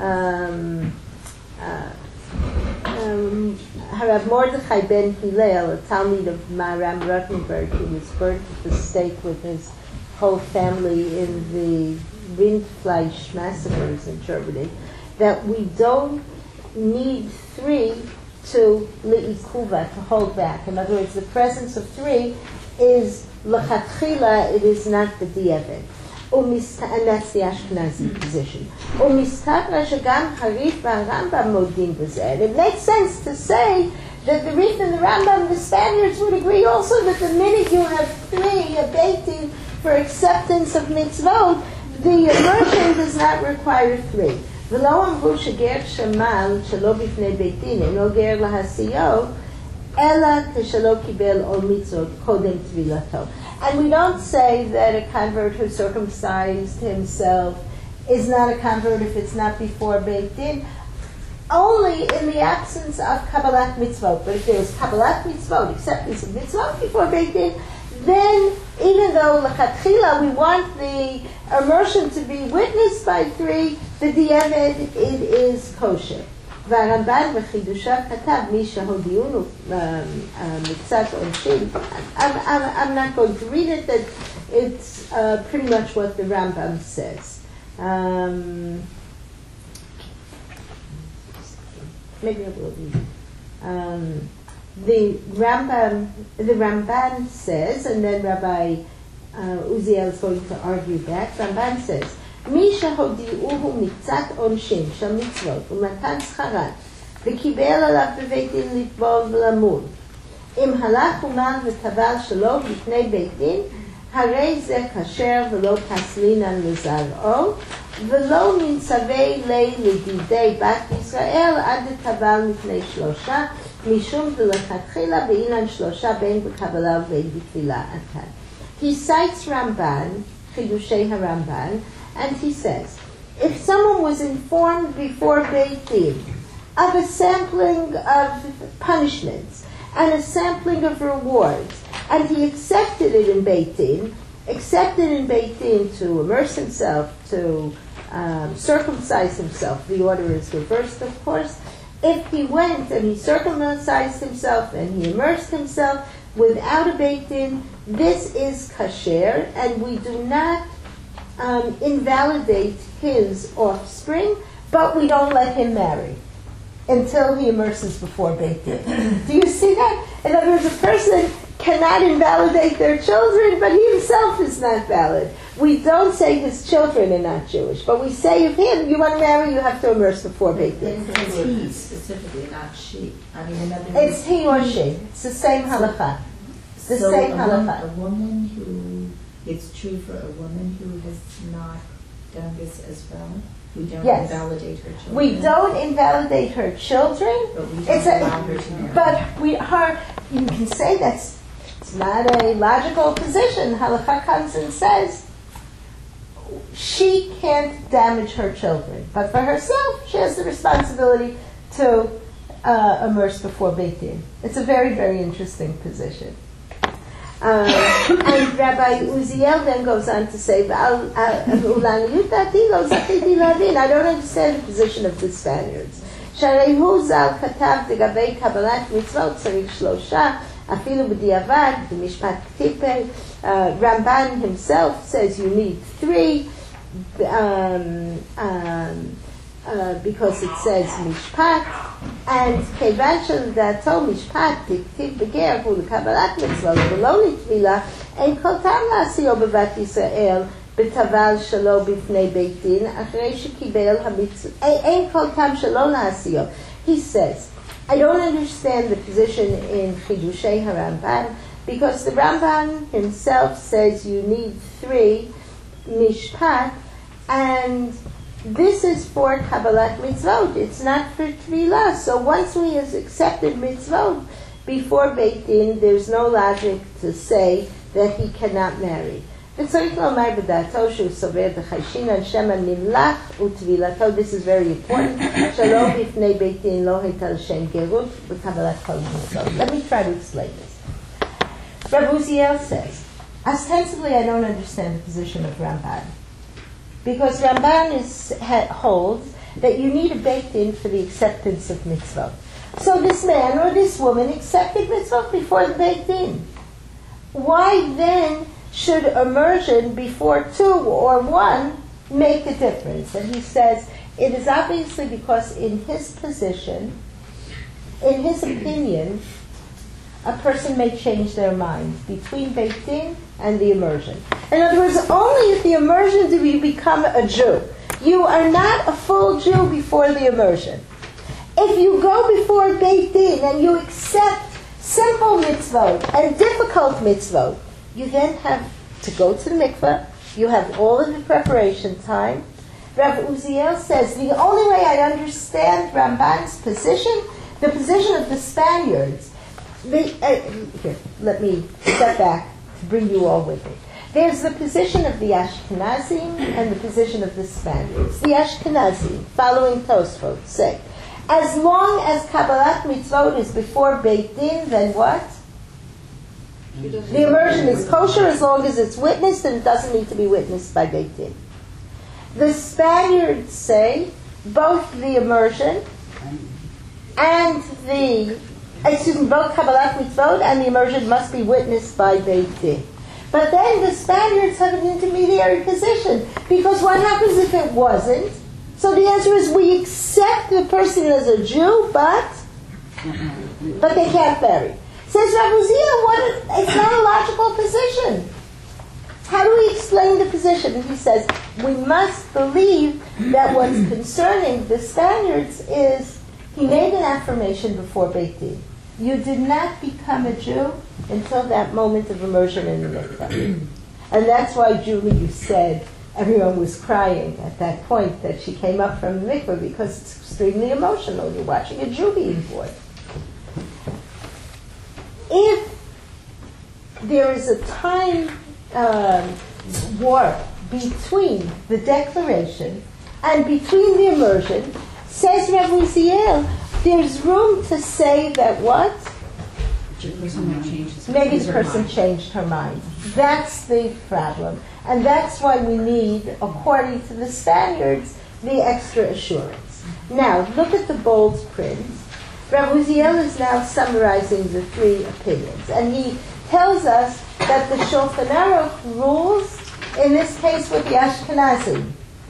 Harav Mordechai ben Hillel, a Talmid of Maharam Rothenberg, who was burnt at the stake with his whole family in the Rindfleisch massacres in Germany, that we don't need 3 to li'ikuva, to hold back. In other words, the presence of 3 is l'chatchila, it is not the di'evet. And that's the Ashkenazi position. And it makes sense to say that the Rif and the Rambam, the Spaniards would agree also that the minute you have 3, a Beit Din for acceptance of mitzvot, the immersion does not require 3. ולא אמרו שגר שמל שלא בפני בית דין אינו גר להסיעו אלא כשלא קיבל עול מצוות קודם טבילתו. And we don't say that a convert who circumcised himself is not a convert if it's not before Beit Din, only in the absence of Kabbalat Mitzvot. But if there was Kabbalat Mitzvot, acceptance of Mitzvot before Beit Din, then even though l'chatchila we want the immersion to be witnessed by 3, the di'evet it is kosher. והרמב"ן בחידושיו כתב מי שהודיעונו מקצת עונשין. I'm not going to read it, but it's pretty much what the Rambam says. Maybe I will read it. The Ramban says, and then Rabbi Uziel is going to argue that. Ramban says, מי שהודיעוהו מקצת עונשין של מצוות ומתן שכרן וקיבל עליו בבית דין לטבול ולמול אם הלך אומן וטבל שלא בפני בית דין הרי זה כשר ולא פסלינן לזרעו ולא נצווה לדידי בת ישראל עד לטבל מפני שלושה משום דלכתחילה באילן שלושה בין בקבלה ובין בתפילה. He cites Ramban, Chidushei HaRamban, and he says, if someone was informed before Beit Din of a sampling of punishments and a sampling of rewards, and he accepted it in Beit Din to immerse himself, to circumcise himself, the order is reversed, of course. If he went and he circumcised himself and he immersed himself without a Beit Din, this is kasher, and we do not invalidate his offspring, but we don't let him marry until he immerses before Beit Din. Do you see that? In other words, a person cannot invalidate their children, but he himself is not valid. We don't say his children are not Jewish, but we say of him, you want to marry, you have to immerse before Beit Din. It's he specifically, not she. I mean, it's he or she. It's the same halakha. The so same halakha. A woman who, it's true for a woman who has not done this as well. We don't invalidate her children. We don't invalidate her children. But we don't allow her to marry. But you can say it's not a logical position. Halakha comes and says she can't damage her children, but for herself, she has the responsibility to immerse before Beit Din. It's a very, very interesting position. And Rabbi Uziel then goes on to say, I don't understand the position of the Spaniards. Ramban himself says you need 3 because it says mishpat, and kevan shel mishpat tiktiv beger hu lekabalat mitzvah v'lo litvilah ein kol tam la'asio bevat Yisrael b'taval shelo b'fnei Beit Din achrei shekibel hamitzvah ein kol tam shelo la'asio. He says, I don't understand the position in Chidushei HaRamban because the Ramban himself says you need 3 mishpat, and this is for Kabbalat mitzvot. It's not for Tvilah. So once we have accepted mitzvot before Beit Din, there's no logic to say that he cannot marry. This is very important. Let me try to explain this. Rabbi Uziel says, ostensibly I don't understand the position of Ramban, because Ramban holds that you need a Beit Din for the acceptance of mitzvot. So this man or this woman accepted mitzvot before the Beit Din. Why then should immersion before 2 or 1 make a difference? And he says it is obviously because in his position, in his opinion, a person may change their mind between Beit Din and the immersion. In other words, only at the immersion do you become a Jew. You are not a full Jew before the immersion. If you go before Beit Din and you accept simple mitzvot and difficult mitzvot, you then have to go to the mikveh. You have all of the preparation time. Rav Uziel says the only way I understand Ramban's position, the position of the Spaniards. Here, let me step back to bring you all with me. There's the position of the Ashkenazim and the position of the Spaniards. The Ashkenazim, following Tosfot, say, as long as Kabbalat mitzvot is before Beit Din, then what? The immersion is kosher as long as it's witnessed, and it doesn't need to be witnessed by Beit Din. The Spaniards say both the immersion and both Kabbalat mitzvot and the immersion must be witnessed by Beit Din. But then the Spaniards have an intermediary position, because what happens if it wasn't? So the answer is we accept the person as a Jew, but they can't marry. Says Rav Uziel, it's not a logical position. how do we explain the position? And he says, we must believe that what's concerning the Spaniards is he made an affirmation before Beit Din. You did not become a Jew until that moment of immersion in the mikveh. And that's why, Julie, you said everyone was crying at that point that she came up from the mikveh, because it's extremely emotional. You're watching a Jew being born. If there is a time warp between the declaration and between the immersion, says Rav Uziel, there's room to say that what? Maybe the person changed her mind. That's the problem. And that's why we need, according to the Spaniards, the extra assurance. Now, look at the bold print. Rav Uziel is now summarizing the three opinions. And he tells us that the Shulchan Aruch rules, in this case with the Ashkenazim,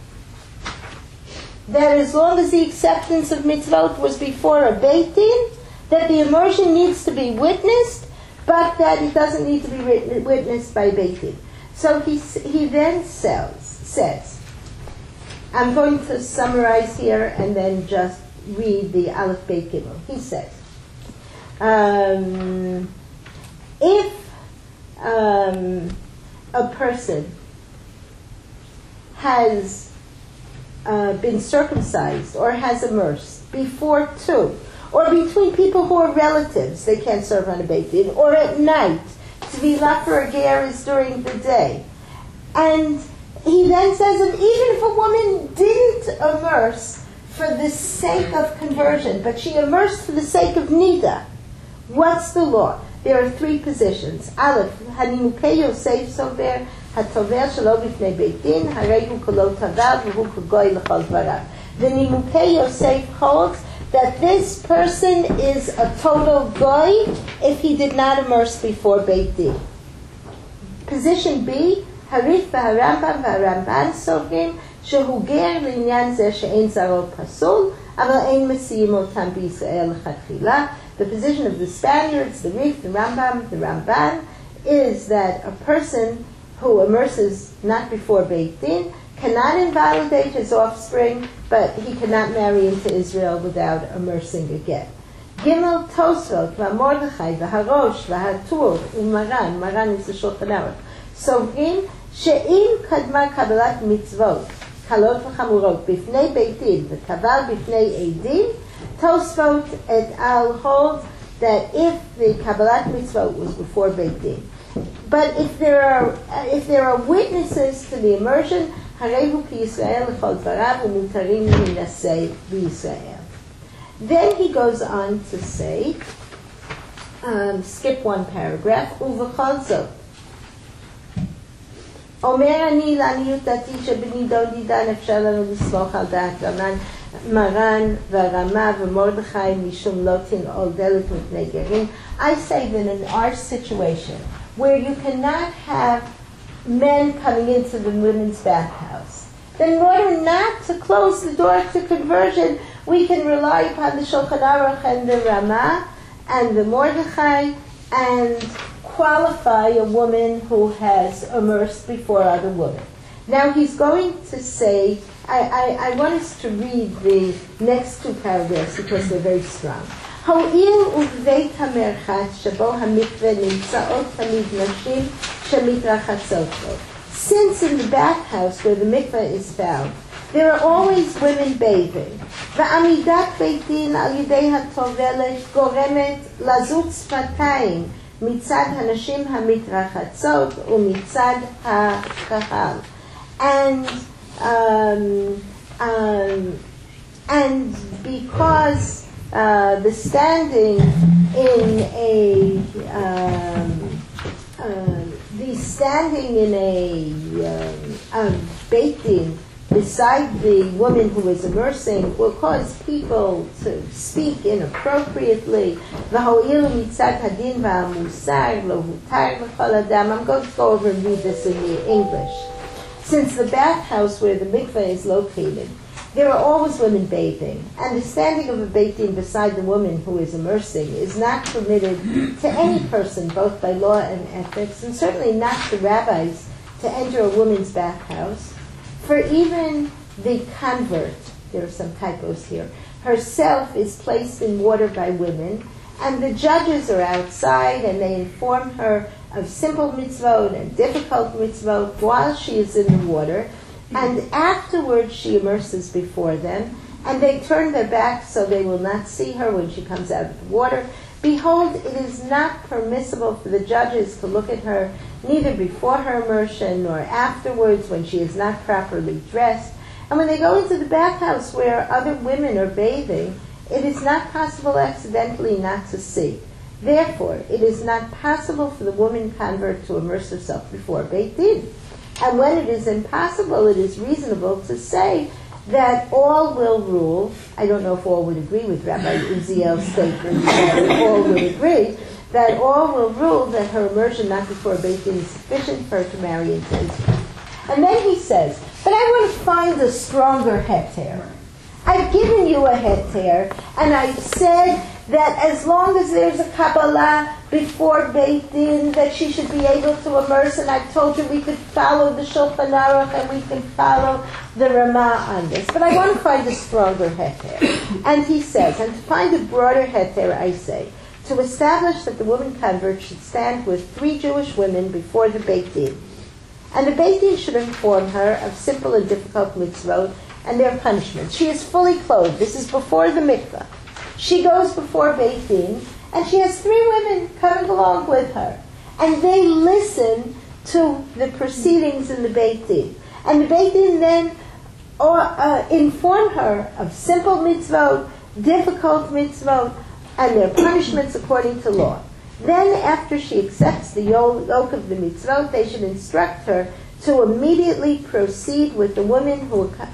that as long as the acceptance of mitzvot was before a Beit Din, that the immersion needs to be witnessed, but that it doesn't need to be witnessed by Beit Din. So he then says, I'm going to summarize here and then just read the Aleph Beit Gimel. He says, if a person has been circumcised or has immersed before two, or between people who are relatives, they can't serve on a Beit Din, or at night, Tvila for a ger is during the day. And he then says that even if a woman didn't immerse for the sake of conversion, but she immersed for the sake of nida, what's the law? There are three positions. Aleph, Hanimukei Yosef Sover, HaTover Shelo B'fnei Beit Din, Harei Hu Kolo Tavav, V'hu K'goy L'chol Dvarav. The Nimukei Yosef holds that this person is a total goy if he did not immerse before Beit Din. Position B, Harif v'Harambam v'Haramban Sovrim, Shehu ger l'inyan zeh she'en zaro pasul, aval ein mesiyim otam b'Yisrael l'chatchila. The position of the Spaniards, the Rif, the Rambam, the Ramban, is that a person who immerses not before Beit Din cannot invalidate his offspring, but he cannot marry into Israel without immersing again. Gimel Tosfot, Mordechai, V'Harosh, V'Hatur, U'Maran, Maran is the Shulchan Aruch, Sovrim, She'im Kadma Kabbalat Mitzvot, Kalot V'Chamurot, B'fnei Beit Din, V'Kaval B'fnei Eidim, Tosfot et al. Holds that if the Kabbalat Mitzvot was before Beit Din, but if there are witnesses to the immersion, Harehu ki Yisrael l'chol dvarav u'mutarim minasei b'Yisrael. Then he goes on to say, skip one paragraph, uv'chol zot. Omer ani לעניות דעתי שבני דודי דן אפשר לנו לסמוך על דעת Maran v'Rama v'Mordechai mishum lo tin'ol delit mipnei gerim. I say that in our situation, where you cannot have men coming into the women's bathhouse, then in order not to close the door to conversion, we can rely upon the Shulchan Aruch and the Rama and the Mordechai and qualify a woman who has immersed before other women. Now he's going to say, I want us to read the next two paragraphs because they're very strong. הואיל ובבית המרחץ שבו המקווה נמצאות תמיד נשים שמתרחצות בו. Since in the bathhouse where the mikveh is found, there are always women bathing. ועמידת בית דין על ידי הטובלת גורמת לזות שפתיים מצד הנשים המתרחצות ומצד הקהל. And because the standing in a Beit Din beside the woman who is immersing will cause people to speak inappropriately. I'm going to go over and read this in the English. Since the bathhouse where the mikveh is located, there are always women bathing, and the standing of a Beit Din beside the woman who is immersing is not permitted to any person, both by law and ethics, and certainly not to rabbis, to to enter a woman's bathhouse. For even the convert, there are some typos here, herself is placed in water by women, and the judges are outside and they inform her of simple mitzvot and difficult mitzvot while she is in the water, and afterwards she immerses before them, and they turn their backs so they will not see her when she comes out of the water. Behold, it is not permissible for the judges to look at her neither before her immersion nor afterwards when she is not properly dressed. And when they go into the bathhouse where other women are bathing, it is not possible accidentally not to see. Therefore, it is not possible for the woman convert to immerse herself before Beit Din. And when it is impossible, it is reasonable to say that all will rule. I don't know if all would agree with Rabbi Uziel's statement that all will agree, that all will rule that her immersion not before Beit Din is sufficient for her to marry into Israel. And then he says, but I want to find a stronger heter. I've given you a heter, and I've said that as long as there's a Kabbalah before Beit Din, that she should be able to immerse, and I've told you we could follow the Shulchan Aruch and we can follow the Ramah on this. But I want to find a stronger heter. And he says, and to find a broader heter, I say, to establish that the woman convert should stand with 3 Jewish women before the Beit Din. And the Beit Din should inform her of simple and difficult mitzvot and their punishments. She is fully clothed. This is before the mikvah. She goes before Beit Din, and she has 3 women coming along with her. And they listen to the proceedings in the Beit Din. And the Beit Din then inform her of simple mitzvot, difficult mitzvot, and their punishments according to law. Then, after she accepts the yoke of the mitzvot, they should instruct her to immediately proceed with the women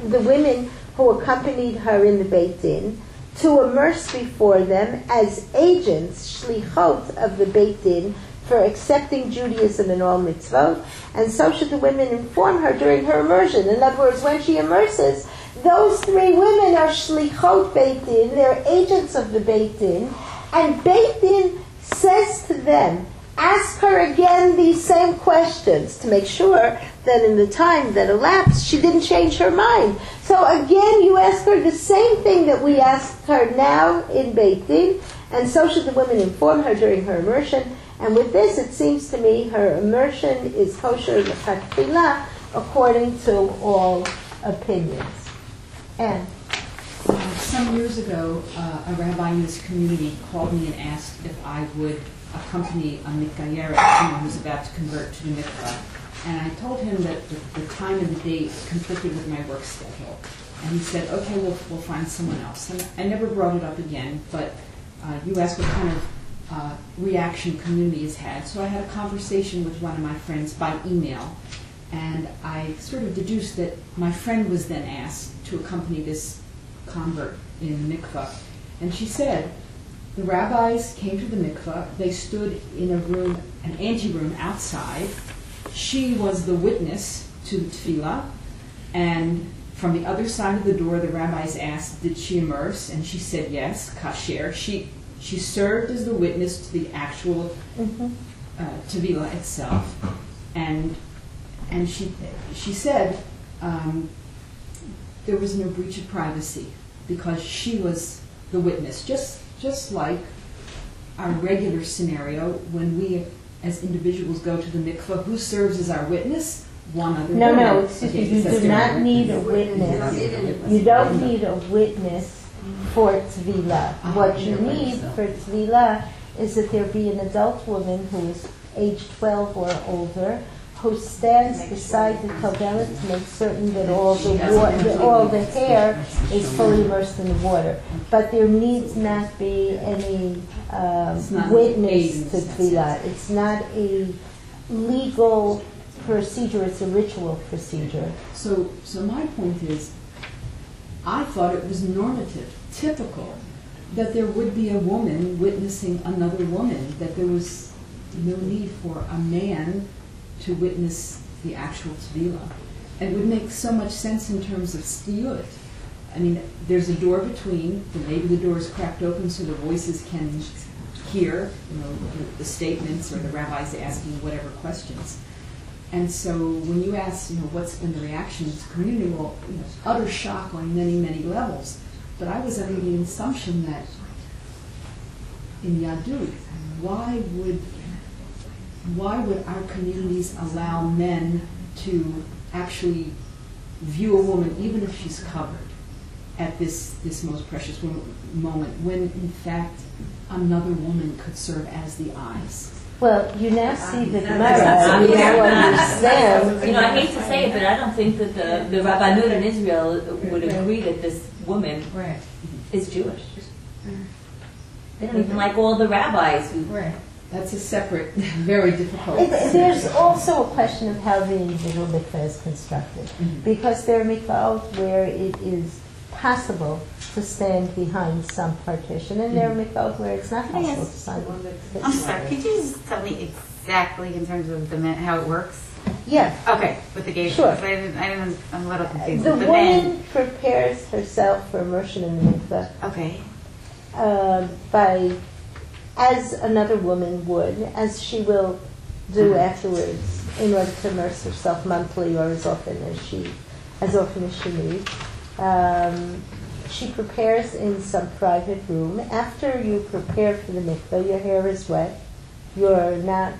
who accompanied her in the Beit Din, to immerse before them as agents, shlichot of the Beit Din, for accepting Judaism and all mitzvot, and so should the women inform her during her immersion. In other words, when she immerses, those 3 women are shlichot Beit Din, they're agents of the Beit Din, and Beit Din says to them, ask her again these same questions to make sure that in the time that elapsed, she didn't change her mind. So again, you ask her the same thing that we asked her now in Beit Din, and so should the women inform her during her immersion. And with this, it seems to me, her immersion is kosher l'chatchila according to all opinions. And some years ago, a rabbi in this community called me and asked if I would accompany a mikvayeret, someone who's about to convert to the mikvah. And I told him that the time and the date conflicted with my work schedule. And he said, okay, we'll find someone else. And I never brought it up again, but you asked what kind of reaction community has had. So I had a conversation with one of my friends by email, and I sort of deduced that my friend was then asked to accompany this convert in the mikvah. And she said, the rabbis came to the mikvah, they stood in a room, an anteroom outside. She was the witness to the tefillah, and from the other side of the door, the rabbis asked, did she immerse? And she said yes, kasher. She served as the witness to the actual tefillah itself, and she said there was no breach of privacy because she was the witness, just like our regular scenario when we as individuals go to the mikvah. Who serves as our witness? One other woman. No, excuse me, you do not need a witness. You don't need a witness for tefillah. What you need for tefillah is that there be an adult woman who is age 12 or older, who stands beside the tovelet to make certain that all the hair is fully immersed in the water. But there needs not be any witness to tefillah. It's not a legal procedure, it's a ritual procedure. So my point is, I thought it was normative, typical, that there would be a woman witnessing another woman, that there was no need for a man to witness the actual tefillah. And it would make so much sense in terms of stiyut. I mean, there's a door between, maybe the door is cracked open so the voices can hear, the statements or the rabbis asking whatever questions. And so when you ask, what's been the reaction of the community, well, utter shock on many, many levels. But I was under the assumption that in Yadut, why would our communities allow men to actually view a woman, even if she's covered, at this most precious moment, when in fact another woman could serve as the eyes? Well, you now see the Gemara. You now understand. I hate to say it, but I don't think that the Rabbanut in Israel would agree that this woman is Jewish. They don't even like all the rabbis who. Right. That's a separate, very difficult. There's also a question of how the individual mikveh is constructed, because there are mikvahot where it is possible to stand behind some partition, and there are mikvahot where it's not possible to stand. I'm sorry, could you just tell me exactly in terms of how it works? Yeah. Okay, with the gate. Sure. I'm a little confused. The woman prepares herself for immersion in the mikveh. Okay. As another woman would, as she will do afterwards, in order to immerse herself monthly or as often as she needs. She prepares in some private room. After you prepare for the mikveh, your hair is wet. You're not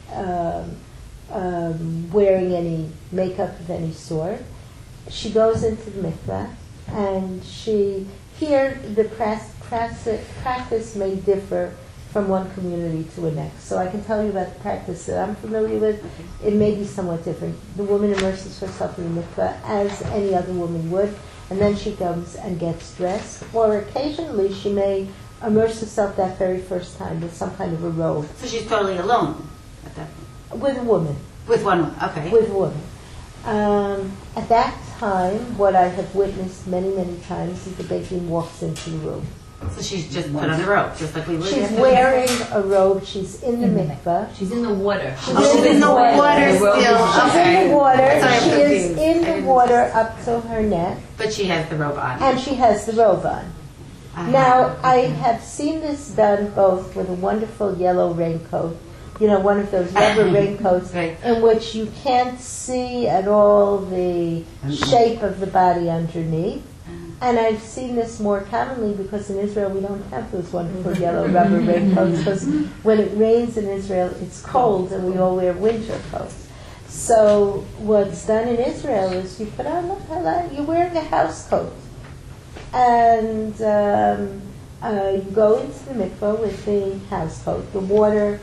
wearing any makeup of any sort. She goes into the mikveh, and here the practice may differ from one community to the next. So I can tell you about the practice that I'm familiar with. It may be somewhat different. The woman immerses herself in the mikveh as any other woman would, and then she comes and gets dressed. Or occasionally she may immerse herself that very first time with some kind of a robe. So she's totally alone at that point? With a woman. With one woman, okay. With a woman. At that time, what I have witnessed many, many times is the Beit Din walks into the room. So she's just put on a robe, just like we would. She's wearing a robe. She's in the mikveh. She's in the water. She's in the water still. She's in the water. She is in the water up to her neck. But she has the robe on. And she has the robe on. Now, I have seen this done both with a wonderful yellow raincoat, one of those rubber raincoats in which you can't see at all the shape of the body underneath. And I've seen this more commonly because in Israel we don't have those wonderful yellow rubber raincoats, because when it rains in Israel it's cold and we all wear winter coats. So what's done in Israel is you put on, you're wearing a house coat, and you go into the mikveh with the house coat. The water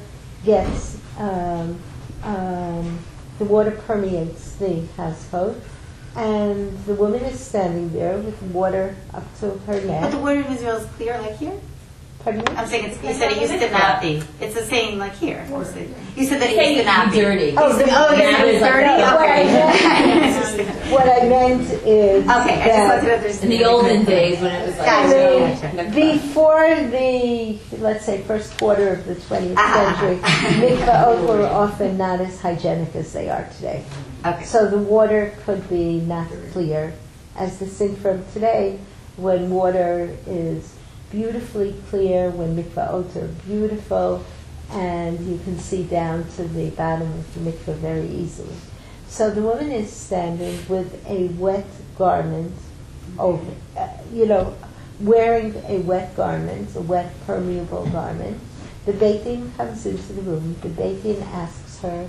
permeates the house coat. And the woman is standing there with water up to her neck. But the water in Israel is clear, like here? Pardon me? I'm saying you said it used to not be. It's the same, like here. You said that it used to not be. Dirty. It was dirty? Okay. What I meant is that in the olden days when it was like before the, let's say, first quarter of the 20th century, mikvahot were often not as hygienic as they are today. Okay. So the water could be not clear, as distinct from today, when water is beautifully clear, when mikvahot are beautiful, and you can see down to the bottom of the mikvah very easily. So the woman is standing with a wet garment over, wearing a wet garment, a wet permeable garment. The Beit Din comes into the room. The Beit Din asks her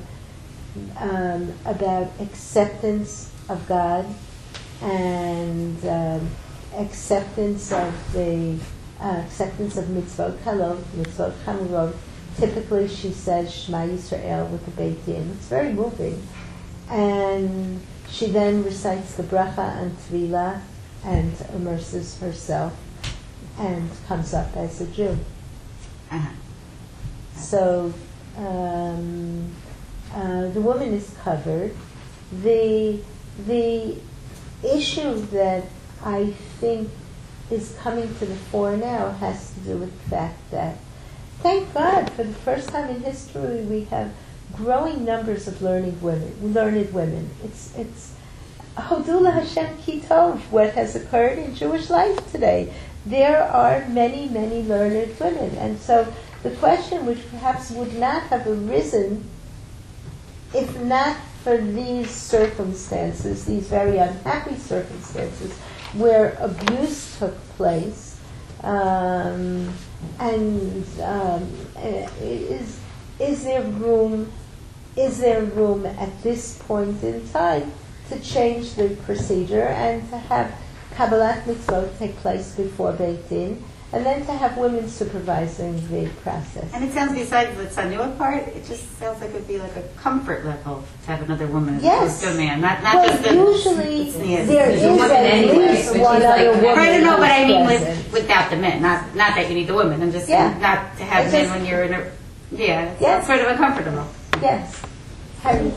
about acceptance of God and acceptance of mitzvot halal, mitzvot hamurot. Typically, she says Shema Yisrael with the Beit Din. It's very moving, and she then recites the bracha and tefillah and immerses herself and comes up as a Jew. So. The woman is covered. The issue that I think is coming to the fore now has to do with the fact that, thank God, for the first time in history, we have growing numbers of learned women. It's Hodula Hashem Ki Tov, what has occurred in Jewish life today. There are many, many learned women, and so the question, which perhaps would not have arisen if not for these circumstances, these very unhappy circumstances, where abuse took place, is there room at this point in time to change the procedure and to have Kabbalat Mitzvot take place before Beit Din, and then to have women supervising the process? And it sounds, besides the tzanua part, it just sounds like it would be like a comfort level to have another woman as opposed to a man. Not just the, usually there is woman at anyway, least but one she's other like- woman. I don't know, but I mean present. without the men. Not that you need the women. I'm just saying not to have men when you're in a... Yeah, it's sort of uncomfortable. Yes. Harry?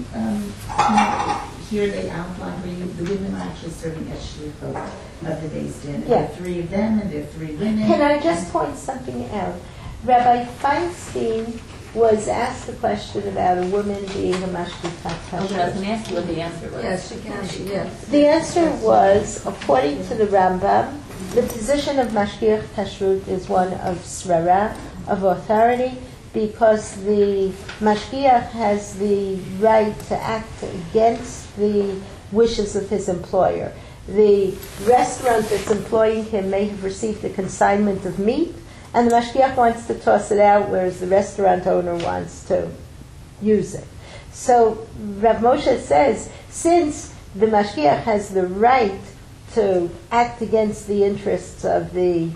Here they outline where the women are actually serving as shlichot of the Beis Din. Yeah. There are 3 of them and there are 3 women. Can I just point something out? Rabbi Feinstein was asked a question about a woman being a mashgitat I was kashrut. going to ask you what the answer was. Yes, she can, yes. The answer was, according to the Rambam, the position of mashgiach kashrut is one of srara, of authority, because the mashgiach has the right to act against the wishes of his employer. The restaurant that's employing him may have received a consignment of meat, and the mashgiach wants to toss it out, whereas the restaurant owner wants to use it. So Rav Moshe says, since the mashgiach has the right to act against the interests of the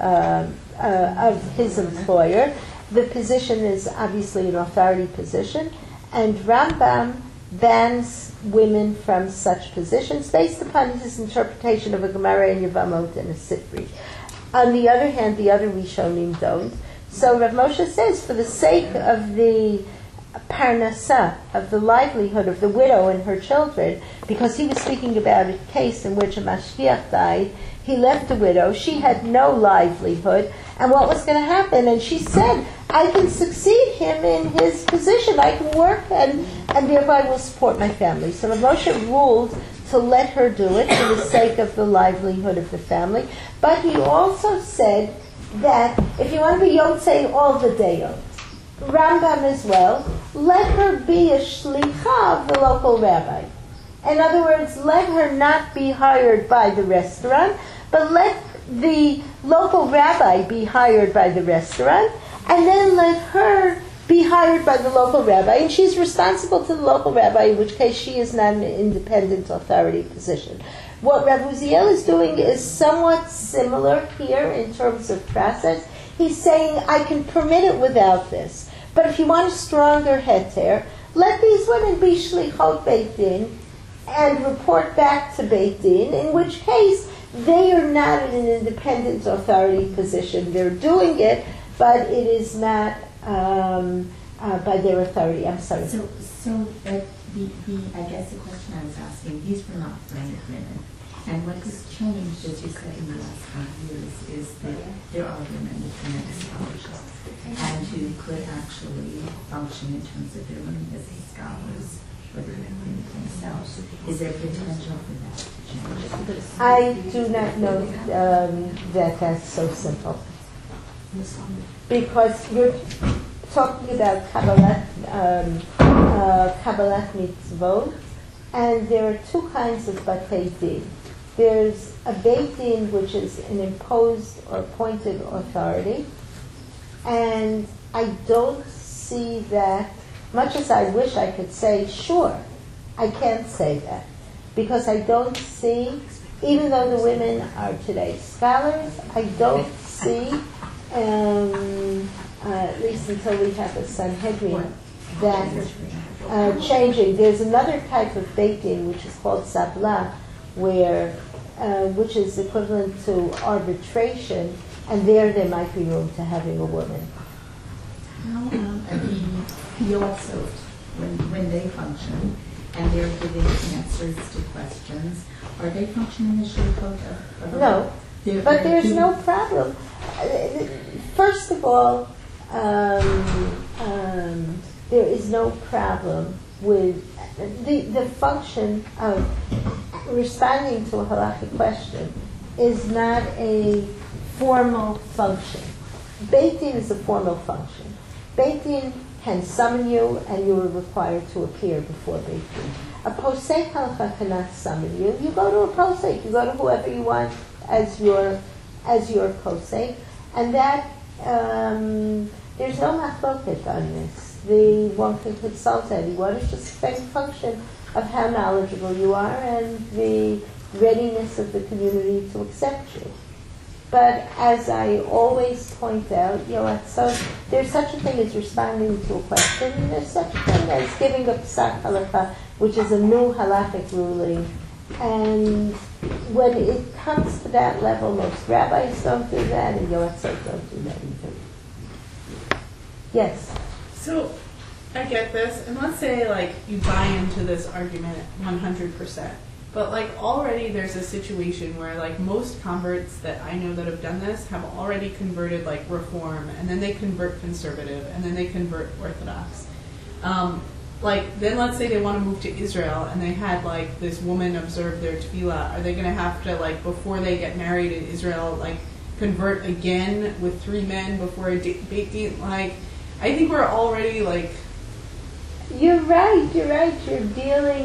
of his employer, the position is obviously an authority position, and Rambam bans women from such positions based upon his interpretation of a Gemara in Yevamot and a Sifri. On the other hand, the other Rishonim don't. So Rav Moshe says, for the sake of the parnasa, of the livelihood of the widow and her children, because he was speaking about a case in which a mashgiach died, he left the widow, she had no livelihood, and what was going to happen? And she said, I can succeed him in his position, I can work, and therefore I will support my family. So Rav Moshe ruled to let her do it for the sake of the livelihood of the family, but he also said that if you want to be yotzei all the dayot, Rambam as well, let her be a shlicha of the local rabbi. In other words, let her not be hired by the restaurant, but let the local rabbi be hired by the restaurant, and then let her be hired by the local rabbi, and she's responsible to the local rabbi, in which case she is not an independent authority position. What Rav Uziel is doing is somewhat similar here in terms of process. He's saying, I can permit it without this, but if you want a stronger heter, let these women be shlichot Beit Din and report back to Beit Din, in which case they are not in an independent authority position. They're doing it, but it is not by their authority. I'm sorry. So I guess the question I was asking, these were not trained women. And what has changed, as you said, in the last 5 years, is that there are women with tremendous scholarship and who could actually function in terms of their learning as scholars for their themselves. Is there potential for that to change? I do not know that that's so simple. Because you're talking about Kabbalat Mitzvot, and there are 2 kinds of Batei Din. There's a Beit Din, which is an imposed or appointed authority, and I don't see that, much as I wish I could say, sure, I can't say that, because I don't see, even though the women are today scholars, I don't see, at least until we have a Sanhedrin, that changing. There's another type of Beit Din, which is called Sabla, where which is equivalent to arbitration, and there might be room to having a woman. How the Yotzot, when they function and they're giving answers to questions, are they functioning as shlichot of No, but there's no problem. First of all, there is no problem with the function of responding to a halachic question is not a formal function. Beit Din is a formal function. Beit Din can summon you, and you are required to appear before Beit Din. A posek halacha cannot summon you. You go to a posek. You go to whoever you want as your posek, and that there's no machloket on this. One can consult anyone. It's just a function of how knowledgeable you are and the readiness of the community to accept you. But as I always point out, so there's such a thing as responding to a question, and there's such a thing as giving a psak halacha, which is a new halachic ruling. And when it comes to that level, most rabbis don't do that, and yoatzot don't do that either. Yes? So, I get this, and let's say, like, you buy into this argument 100%. But, like, already there's a situation where, like, most converts that I know that have done this have already converted, like, Reform, and then they convert Conservative, and then they convert Orthodox. Then let's say they want to move to Israel, and they had, like, this woman observe their tefillah. Are they going to have to, like, before they get married in Israel, like, convert again with 3 men before a Beit Din? Like, I think we're already, like... You're right. You're dealing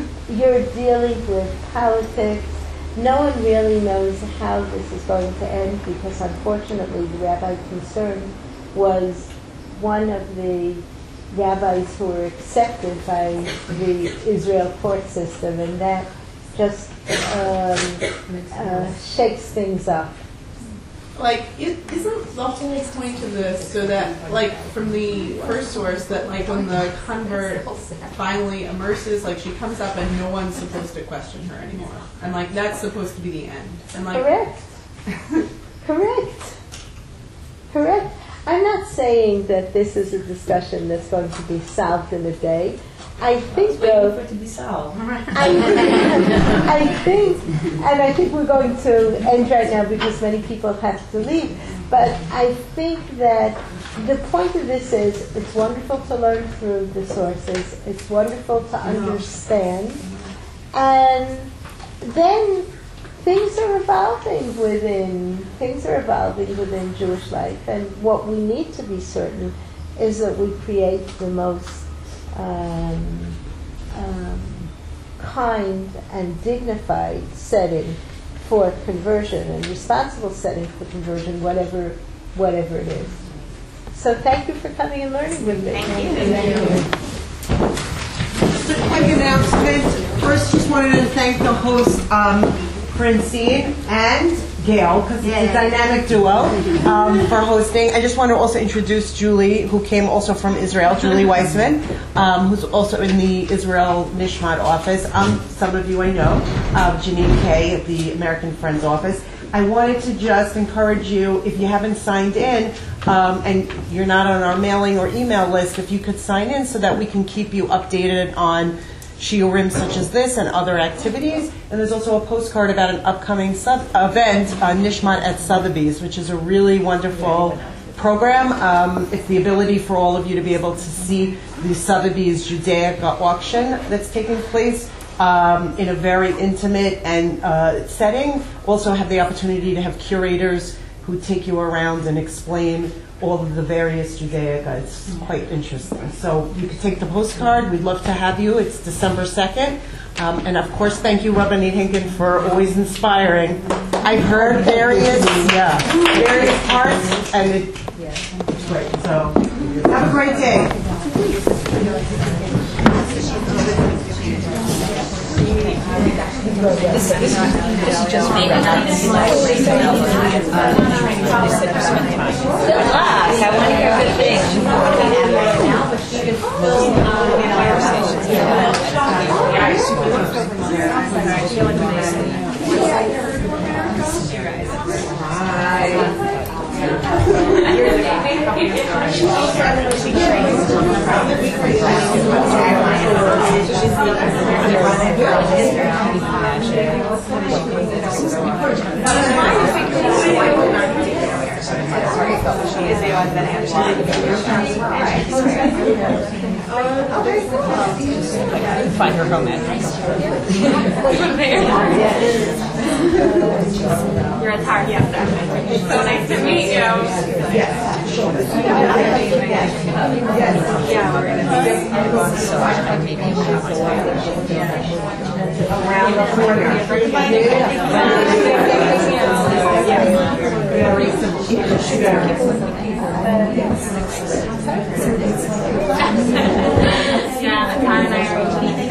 with politics. No one really knows how this is going to end, because unfortunately the rabbi concerned was one of the rabbis who were accepted by the Israel court system, and that just shakes things up. Like, isn't the whole point of this so that, like, from the first source, that, like, when the convert finally immerses, like, she comes up and no one's supposed to question her anymore. And, like, that's supposed to be the end. And, like, Correct. I'm not saying that this is a discussion that's going to be solved in a day. I think, though, for it to be solved. I think we're going to end right now because many people have to leave. But I think that the point of this is it's wonderful to learn through the sources. It's wonderful to understand. And then things are evolving within Jewish life. And what we need to be certain is that we create the most kind and dignified setting for conversion, and responsible setting for conversion, whatever it is. So thank you for coming and learning with me. Thank you. Just a quick announcement. First, just wanted to thank the host, Francine and Gail, because it's a dynamic duo for hosting. I just want to also introduce Julie, who came also from Israel, Julie Weissman, who's also in the Israel Nishmat office. Some of you I know, Janine Kay at the American Friends office. I wanted to just encourage you, if you haven't signed in, and you're not on our mailing or email list, if you could sign in so that we can keep you updated on shiurim such as this and other activities. And there's also a postcard about an upcoming event, Nishmat at Sotheby's, which is a really wonderful program. It's the ability for all of you to be able to see the Sotheby's Judaic auction that's taking place in a very intimate and setting. Also have the opportunity to have curators who take you around and explain all of the various Judaica. It's quite interesting. So you could take the postcard. We'd love to have you. It's December 2nd. And of course, thank you, Rabbanit Hinken, for always inspiring. I've heard various parts, and it's great. So have a great day. This is just me. I want to hear good things. Find her home address. You're a tar. Yes, so nice to meet you. Yes. Around the corner. Very simple. Yeah, Todd and I are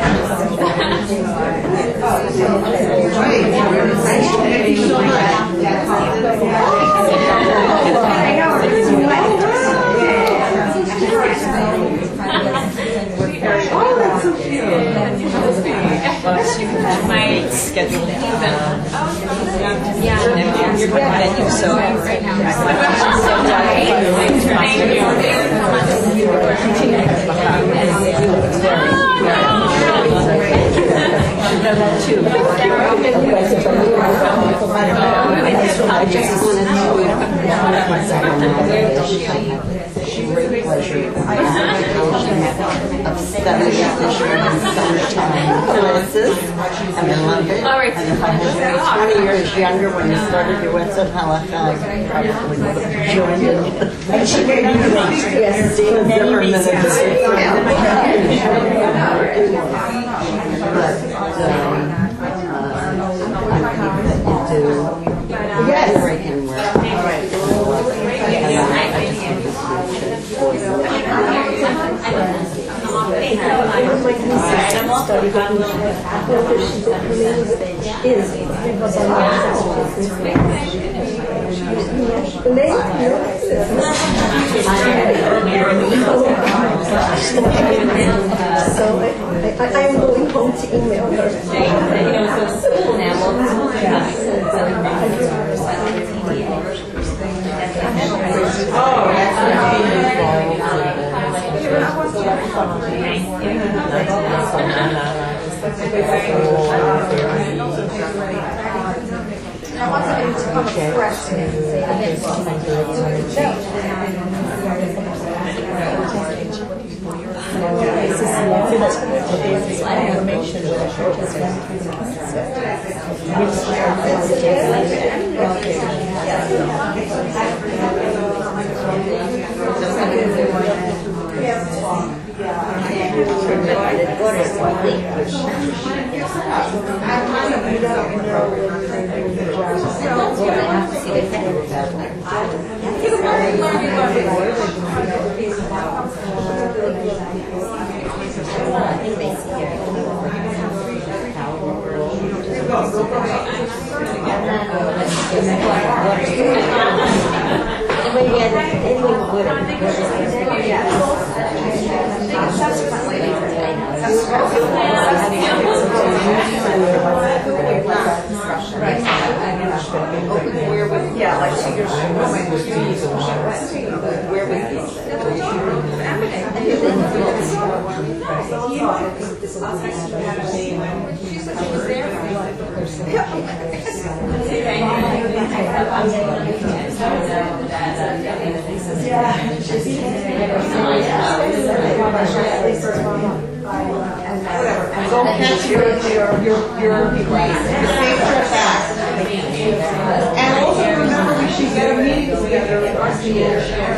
Thank you so Oh, that's so cute. My scheduled event. Yeah. You're venue, so right now. I just wanted to great pleasure of studying this year in summertime classes. I'm in London. And if I had been 20 years younger when you started your West at Halifax, I probably would have joined it. And she gave me the Dean Zimmerman Yes. Breaking work. So I'm going home to email her. I want somebody to come express to me and say, I didn't want to Go catch your safe trip back. And also remember we should get a meeting together with RCA.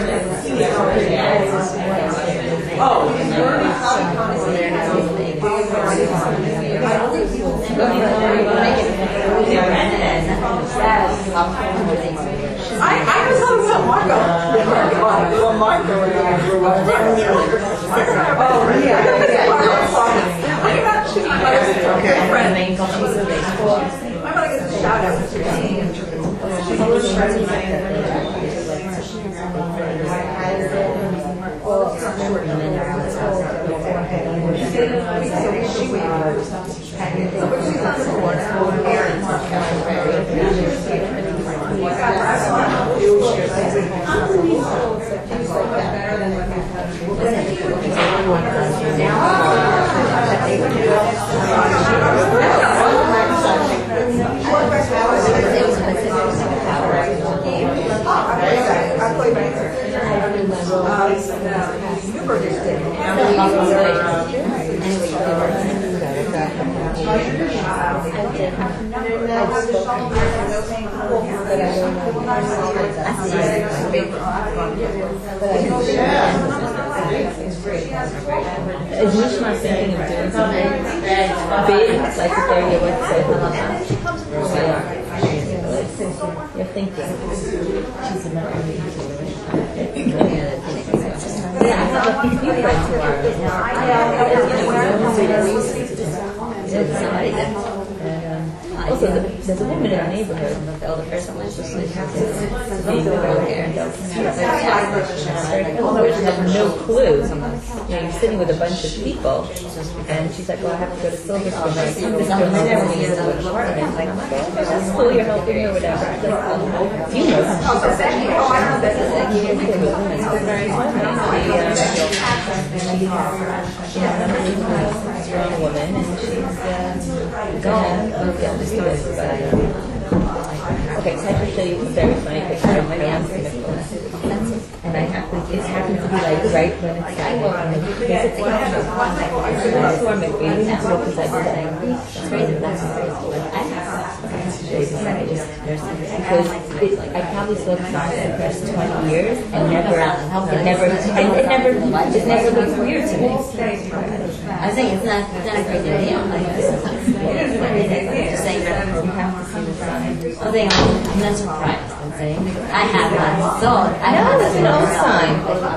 Oh, because we're already I was talking about Marco. Well, Marco oh, yeah. I'm actually my girlfriend. I'm going to get a shout out. She's always trying often I've spoken to people that I don't know. Is Mishma thinking of doing something big, like the 30-year website? You're thinking. She's not really yeah, I have a few friends who are. Also, there's a woman in our neighborhood, the elder person, was just like, being the girl here. She had no clue. You know, you're sitting with a bunch of people, and she's like, well, I have to go to Silver Spring. This girl never needs to go to apartment. I'm like, okay, that's cool, you're helping her or whatever. You know, strong woman, and she's gone. Okay, so I have to show you a very funny picture of my aunt's Nicholas. And it happens to be like right when it's sidewalk. Because it's before McBean now, because I've been saying, it's crazy, that's crazy. Because I probably spoke to her for the first 20 years and it never looked weird to me. I think it's not a great idea. Just saying that you have to see the sign. I think I'm not surprised. I'm saying I have that thought. I know it's an old sign.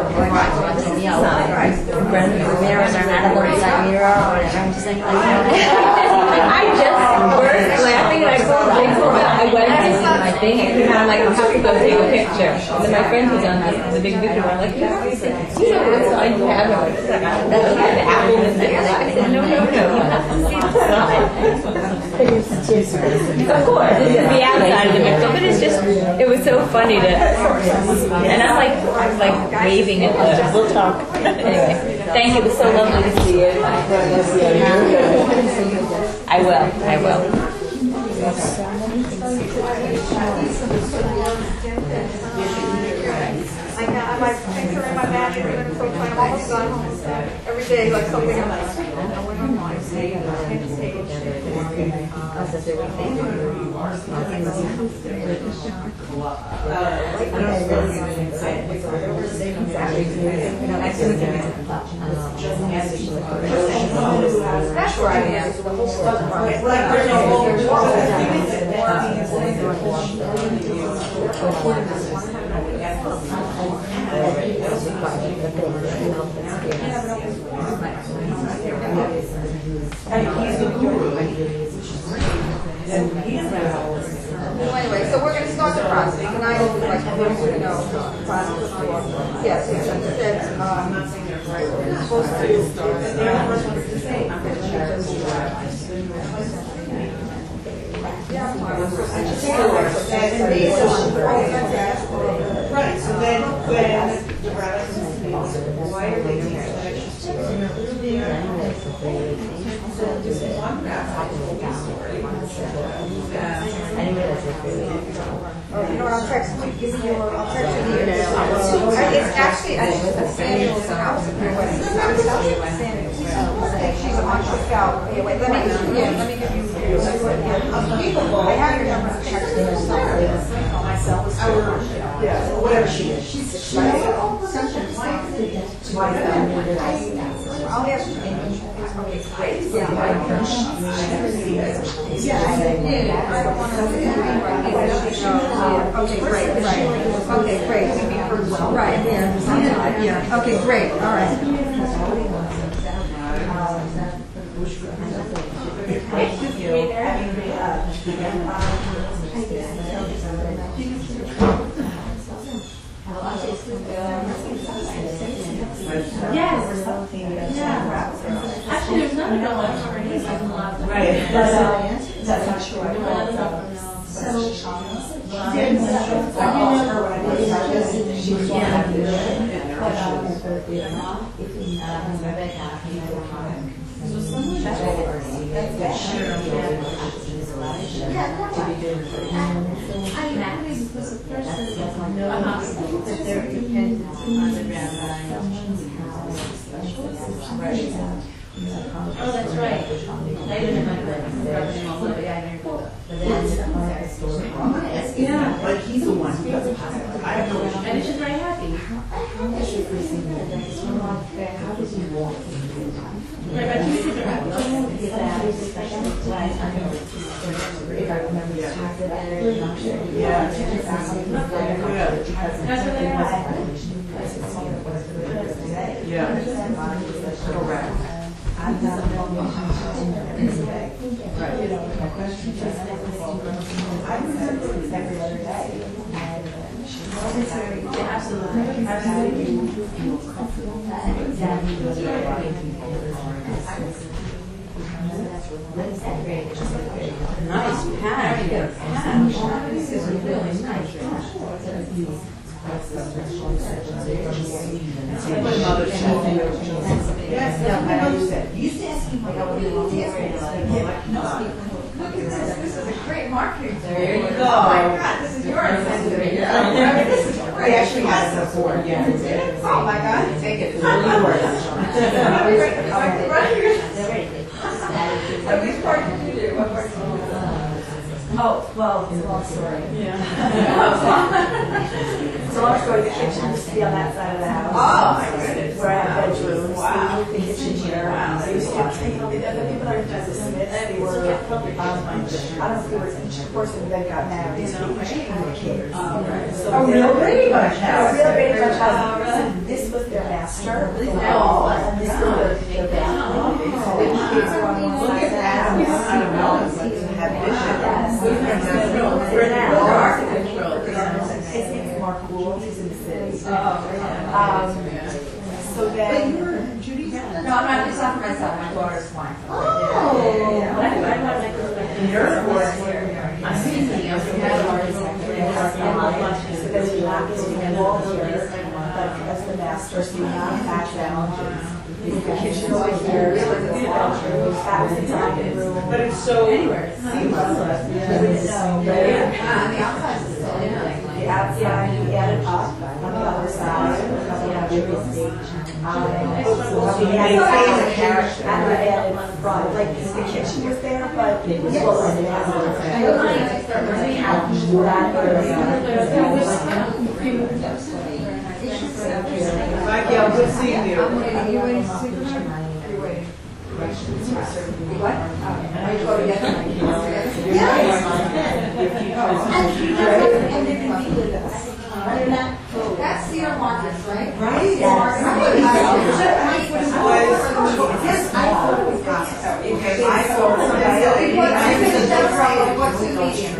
Mirrors are not a side mirror or whatever. I'm just like, I just burst laughing and I called Rachel. I went and did my thing and I'm like, I have to go take a picture. And then my friend was on the big video. I'm like, you know what sign you have? I'm like, that's like the apple in there. I said, no. You have to see the sign. Of course, this is the outside of the mixer, but it's just, it was so funny to, and I'm like waving at the, we'll talk. Anyway, thank you, it was so lovely to see you. I will. I have my picture in my bag and I'm almost gone home every day, like something else. That's where I am. Anyway, so we're going to start the process, and I would like to know the process for. Yes, you said supposed Right, so then when the brothers why are they doing I'll text you. I'll text you. It's actually Samuel's house. She's on Cookout. Okay, wait, let me give you. I have your number. Yeah, whatever she is. I'll ask you. Okay, great. Yeah. Okay, great. Right. Okay, great. Right. Yeah. Okay, great. All right. Yes. Actually, there's none going on already. Right. That's not sure. Oh, that's right. I didn't know. Yeah, but he's the one who doesn't have it. I have no issue. And she's very happy. Nice pad. This is really nice. Yes, my mother said, you used to ask him about what he look at this. This is a great marketing. There you go. Oh my God, this is yours. I actually had it before. Yeah. Oh my God, take it. It's really yours. Which part did you do? What part did you do? Oh, well, it's a long story. Yeah. It's a long story. The kitchen used to be on that side of the house. Oh, my goodness. Where I have bedrooms. Wow. The kitchen here. Wow. They used to get, the people that are Mrs. Smith, they were, I don't know if they were, each person that got married. You know, kids. Oh, real Brady Bunch house. Real Brady Bunch house. This was their master. And this was their bathroom. The kids were on one side of the house. I don't know. Have vision. His name's Mark Gould. He's in the city. So then. But you were Judy? No, I'm not just not for myself. My daughter's flying. Oh. You're the one here. I'm seeing the so then we locked it in the wall here, but as the master, so you have hatch lounges. The kitchen over here, the washroom, that was the dining room. But it's so seamless. The outside is still the outside, we added up on the other side. We maintained the character. And we added front. Like the kitchen was there, but it was full of Mike, yeah, good seeing you. Are you waiting to see them? Are you waiting? What? Are you going to get them? That's Cedar Markets, right? Right. Yes, I thought it was gospel. Okay, I thought what's the medium?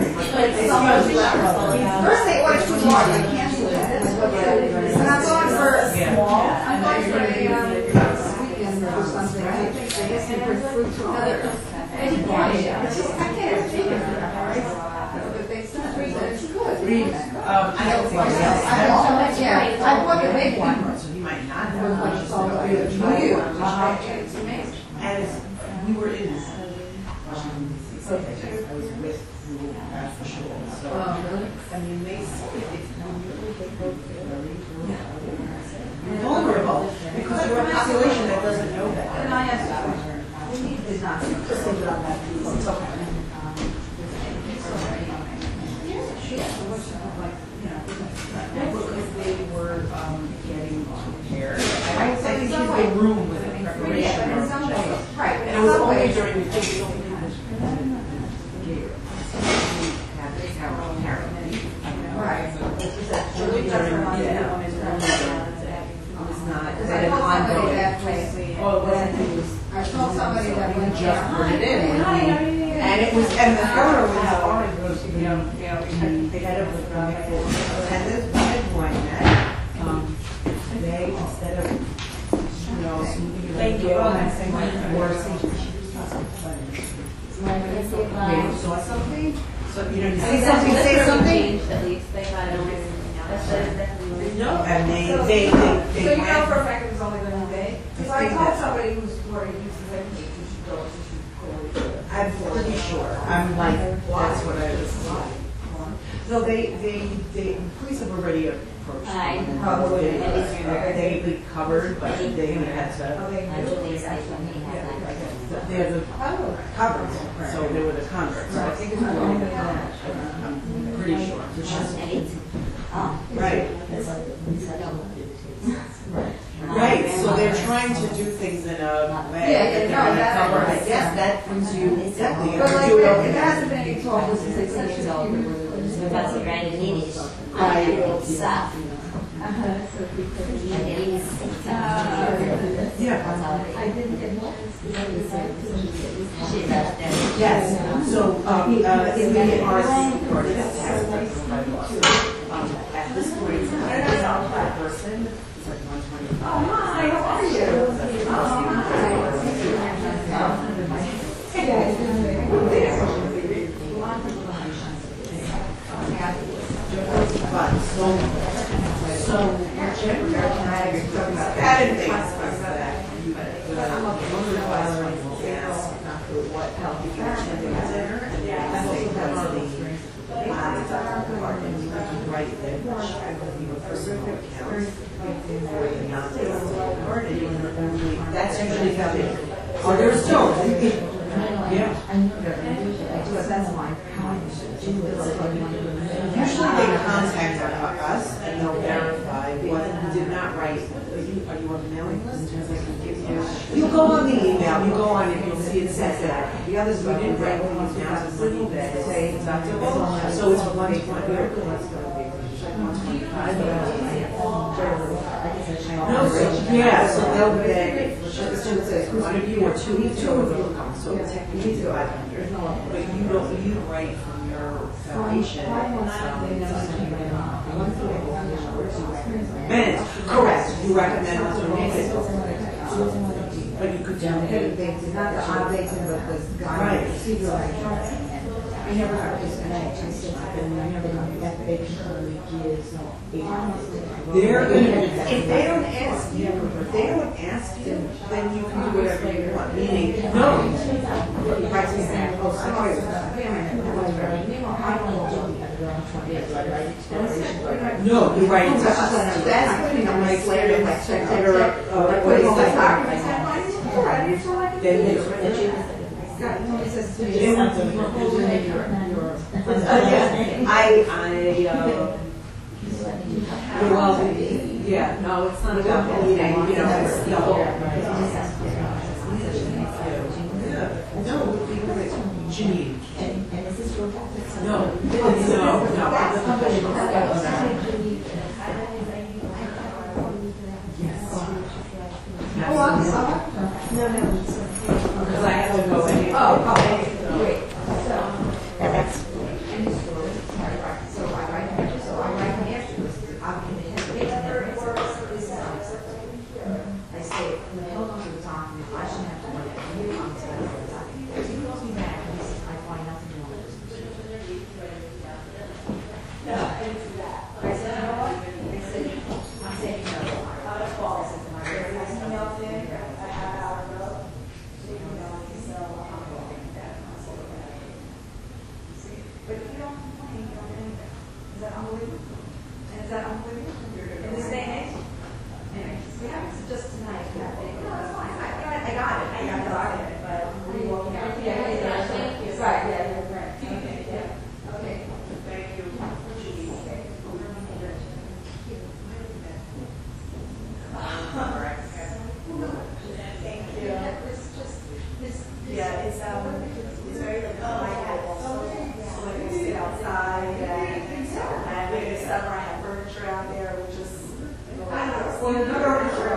First they ordered too large, I can't do that. And I'm going for a small. I'm going for a weekend or something. I think they asked me for fruit to another. I can't take it. But they said it's good. I don't think so. I want to make one. So you might not have. And we were in this. I was with so, I mean, they vulnerable because we're a population that doesn't know that. And I asked her, we need this not to think about that. It's okay. Because they were getting prepared. I think he's a room with a preparation room. Right. And it was only during the I told somebody that when just put it in, and it was, and the photo was orange. The head of the and this wine that they instead of thank you. Saw something. So you know, say something. At least they got it. No, and they so you know for a fact it was only been a day? Because I told somebody who's worried, who said, you should go, you should call it. I'm pretty sure. I'm like, that's what I was like. So the police have already approached them. Probably they recovered, but they had to. they're the converts, so they were the converts. So I think it's more like I'm pretty sure. Right. Right, so they're trying to do things in a way that they're cover. I guess that brings you exactly. But like, it hasn't been any talk since they said she's all That's right, it is. Stuff. Yes. So immediate artist at this point, that person is like 125. Oh, hi, how are you? Hey guys. But so added things like that. What helped you attend the dinner and right there, which I believe a personal account that's usually how they oh there's still yeah. Usually they contact us and they'll verify what you did not write. Are you on the mailing list? You go on the email, you go on it, you'll see it says that. The others we didn't write these down as money that say deductible. So it's 120. Yeah, so they'll beg one of you or two of you come. So technically it's 500. But you write from your foundation. Minutes, correct. You recommend us to make it. But you could do it. Not the obligation, but the guide. I never got this connection. I never got that big gives if they don't ask you, then you can do whatever you want. Meaning, no. No, you're right. That's putting a nice layer of like well, yeah, no, it's not about anything, you know, it's the whole. No, Janine. And is this your practice? No. Because I have to go anyway. Oh, great. So that's. So I write after. I say, hold on to the top. I shouldn't have to wait. You come to he calls me back and he says, I find nothing wrong with this. No, I didn't do that. I said, you know what? I said, I'm saying no. Out of fall. I said, my very nice email thing. I have our girl. So, you know, so I'm going to that. But if you don't complain, you don't do anything. Is that unbelievable? And is that unbelievable? In this day and age? Anyway, we have just tonight. No, that's fine. I got it. But we walking out. Yeah, right. Yeah, right. Okay. Yeah. Okay. Thank you. Thank you. Yeah, it's very like I had so like we sit outside and in the summer I have furniture out there, which is I don't know. Well, the furniture.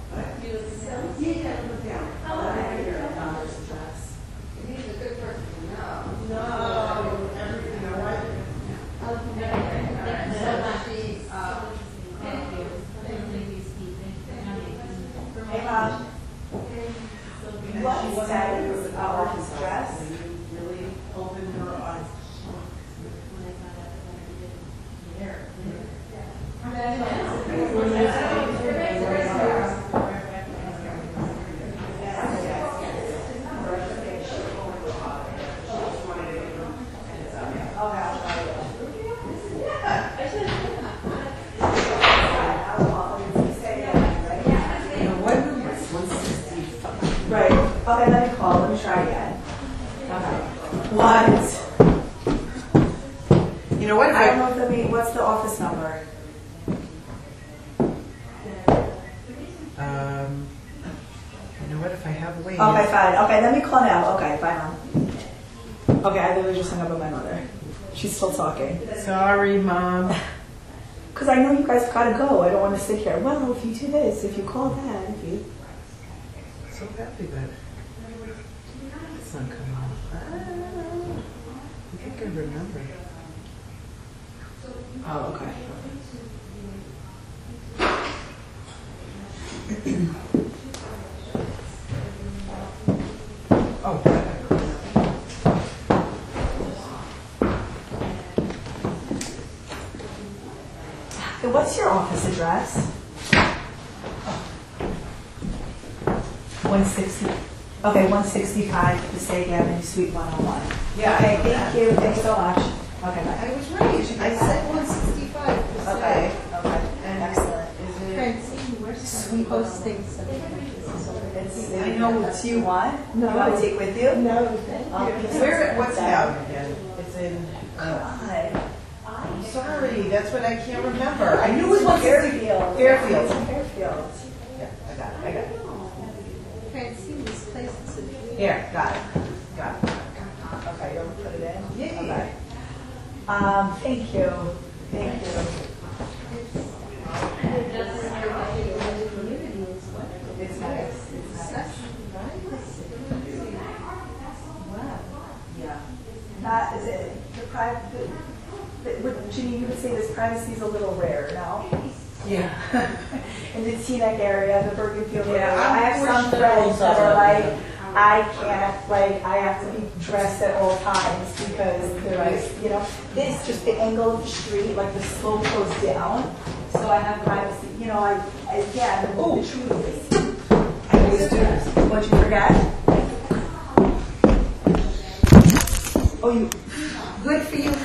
He's a good person. No. Everything all right? Hey, Bob. What he said was about his dress. Really opened her eyes. Right. Okay, let me call. Let me try. know what? I don't know if that means, what's the office number? You know what? If I have ways. Okay, fine. Okay, let me call now. Okay, bye, Mom. Okay, I literally just hung up with my mother. She's still talking. Sorry, Mom. Because I know you guys gotta go. I don't want to sit here. Well, if you do this, if you call that, if you... So happy that it's not coming off. I think I remember. Oh, okay. Oh, Hey, what's your office address? 160. Okay, 165 Passaic Avenue, Suite 101. Yeah. Okay, thank you. Thanks so much. Okay, bye. I was right. I said 165. Okay. Okay. Excellent. Francine, where's Sweet Hosting? I know what you want. No. You want to take with you? No, thank you. What's town again? It's in. I'm sorry, that's what I can't remember. I knew it was one Fairfield. Fairfield. Fairfield. Yeah, I got it. I got it. Francine, this place is a dream. Here, got it. Got it. Okay, you'll put it in? Yeah. Okay. Thank you. Thank you. It's nice. Yeah. That is it. The private. Ginny, you would say this privacy is a little rare, no? Yeah. In the Teaneck area, the Bergenfield area. Yeah, I have some friends that are like, I can't, like, I have to be dressed at all times because there's, you know, this just the angle of the street, like the slope goes down. So I have privacy, you know, the truth is. I always do this. What'd you forget? Oh, good for you.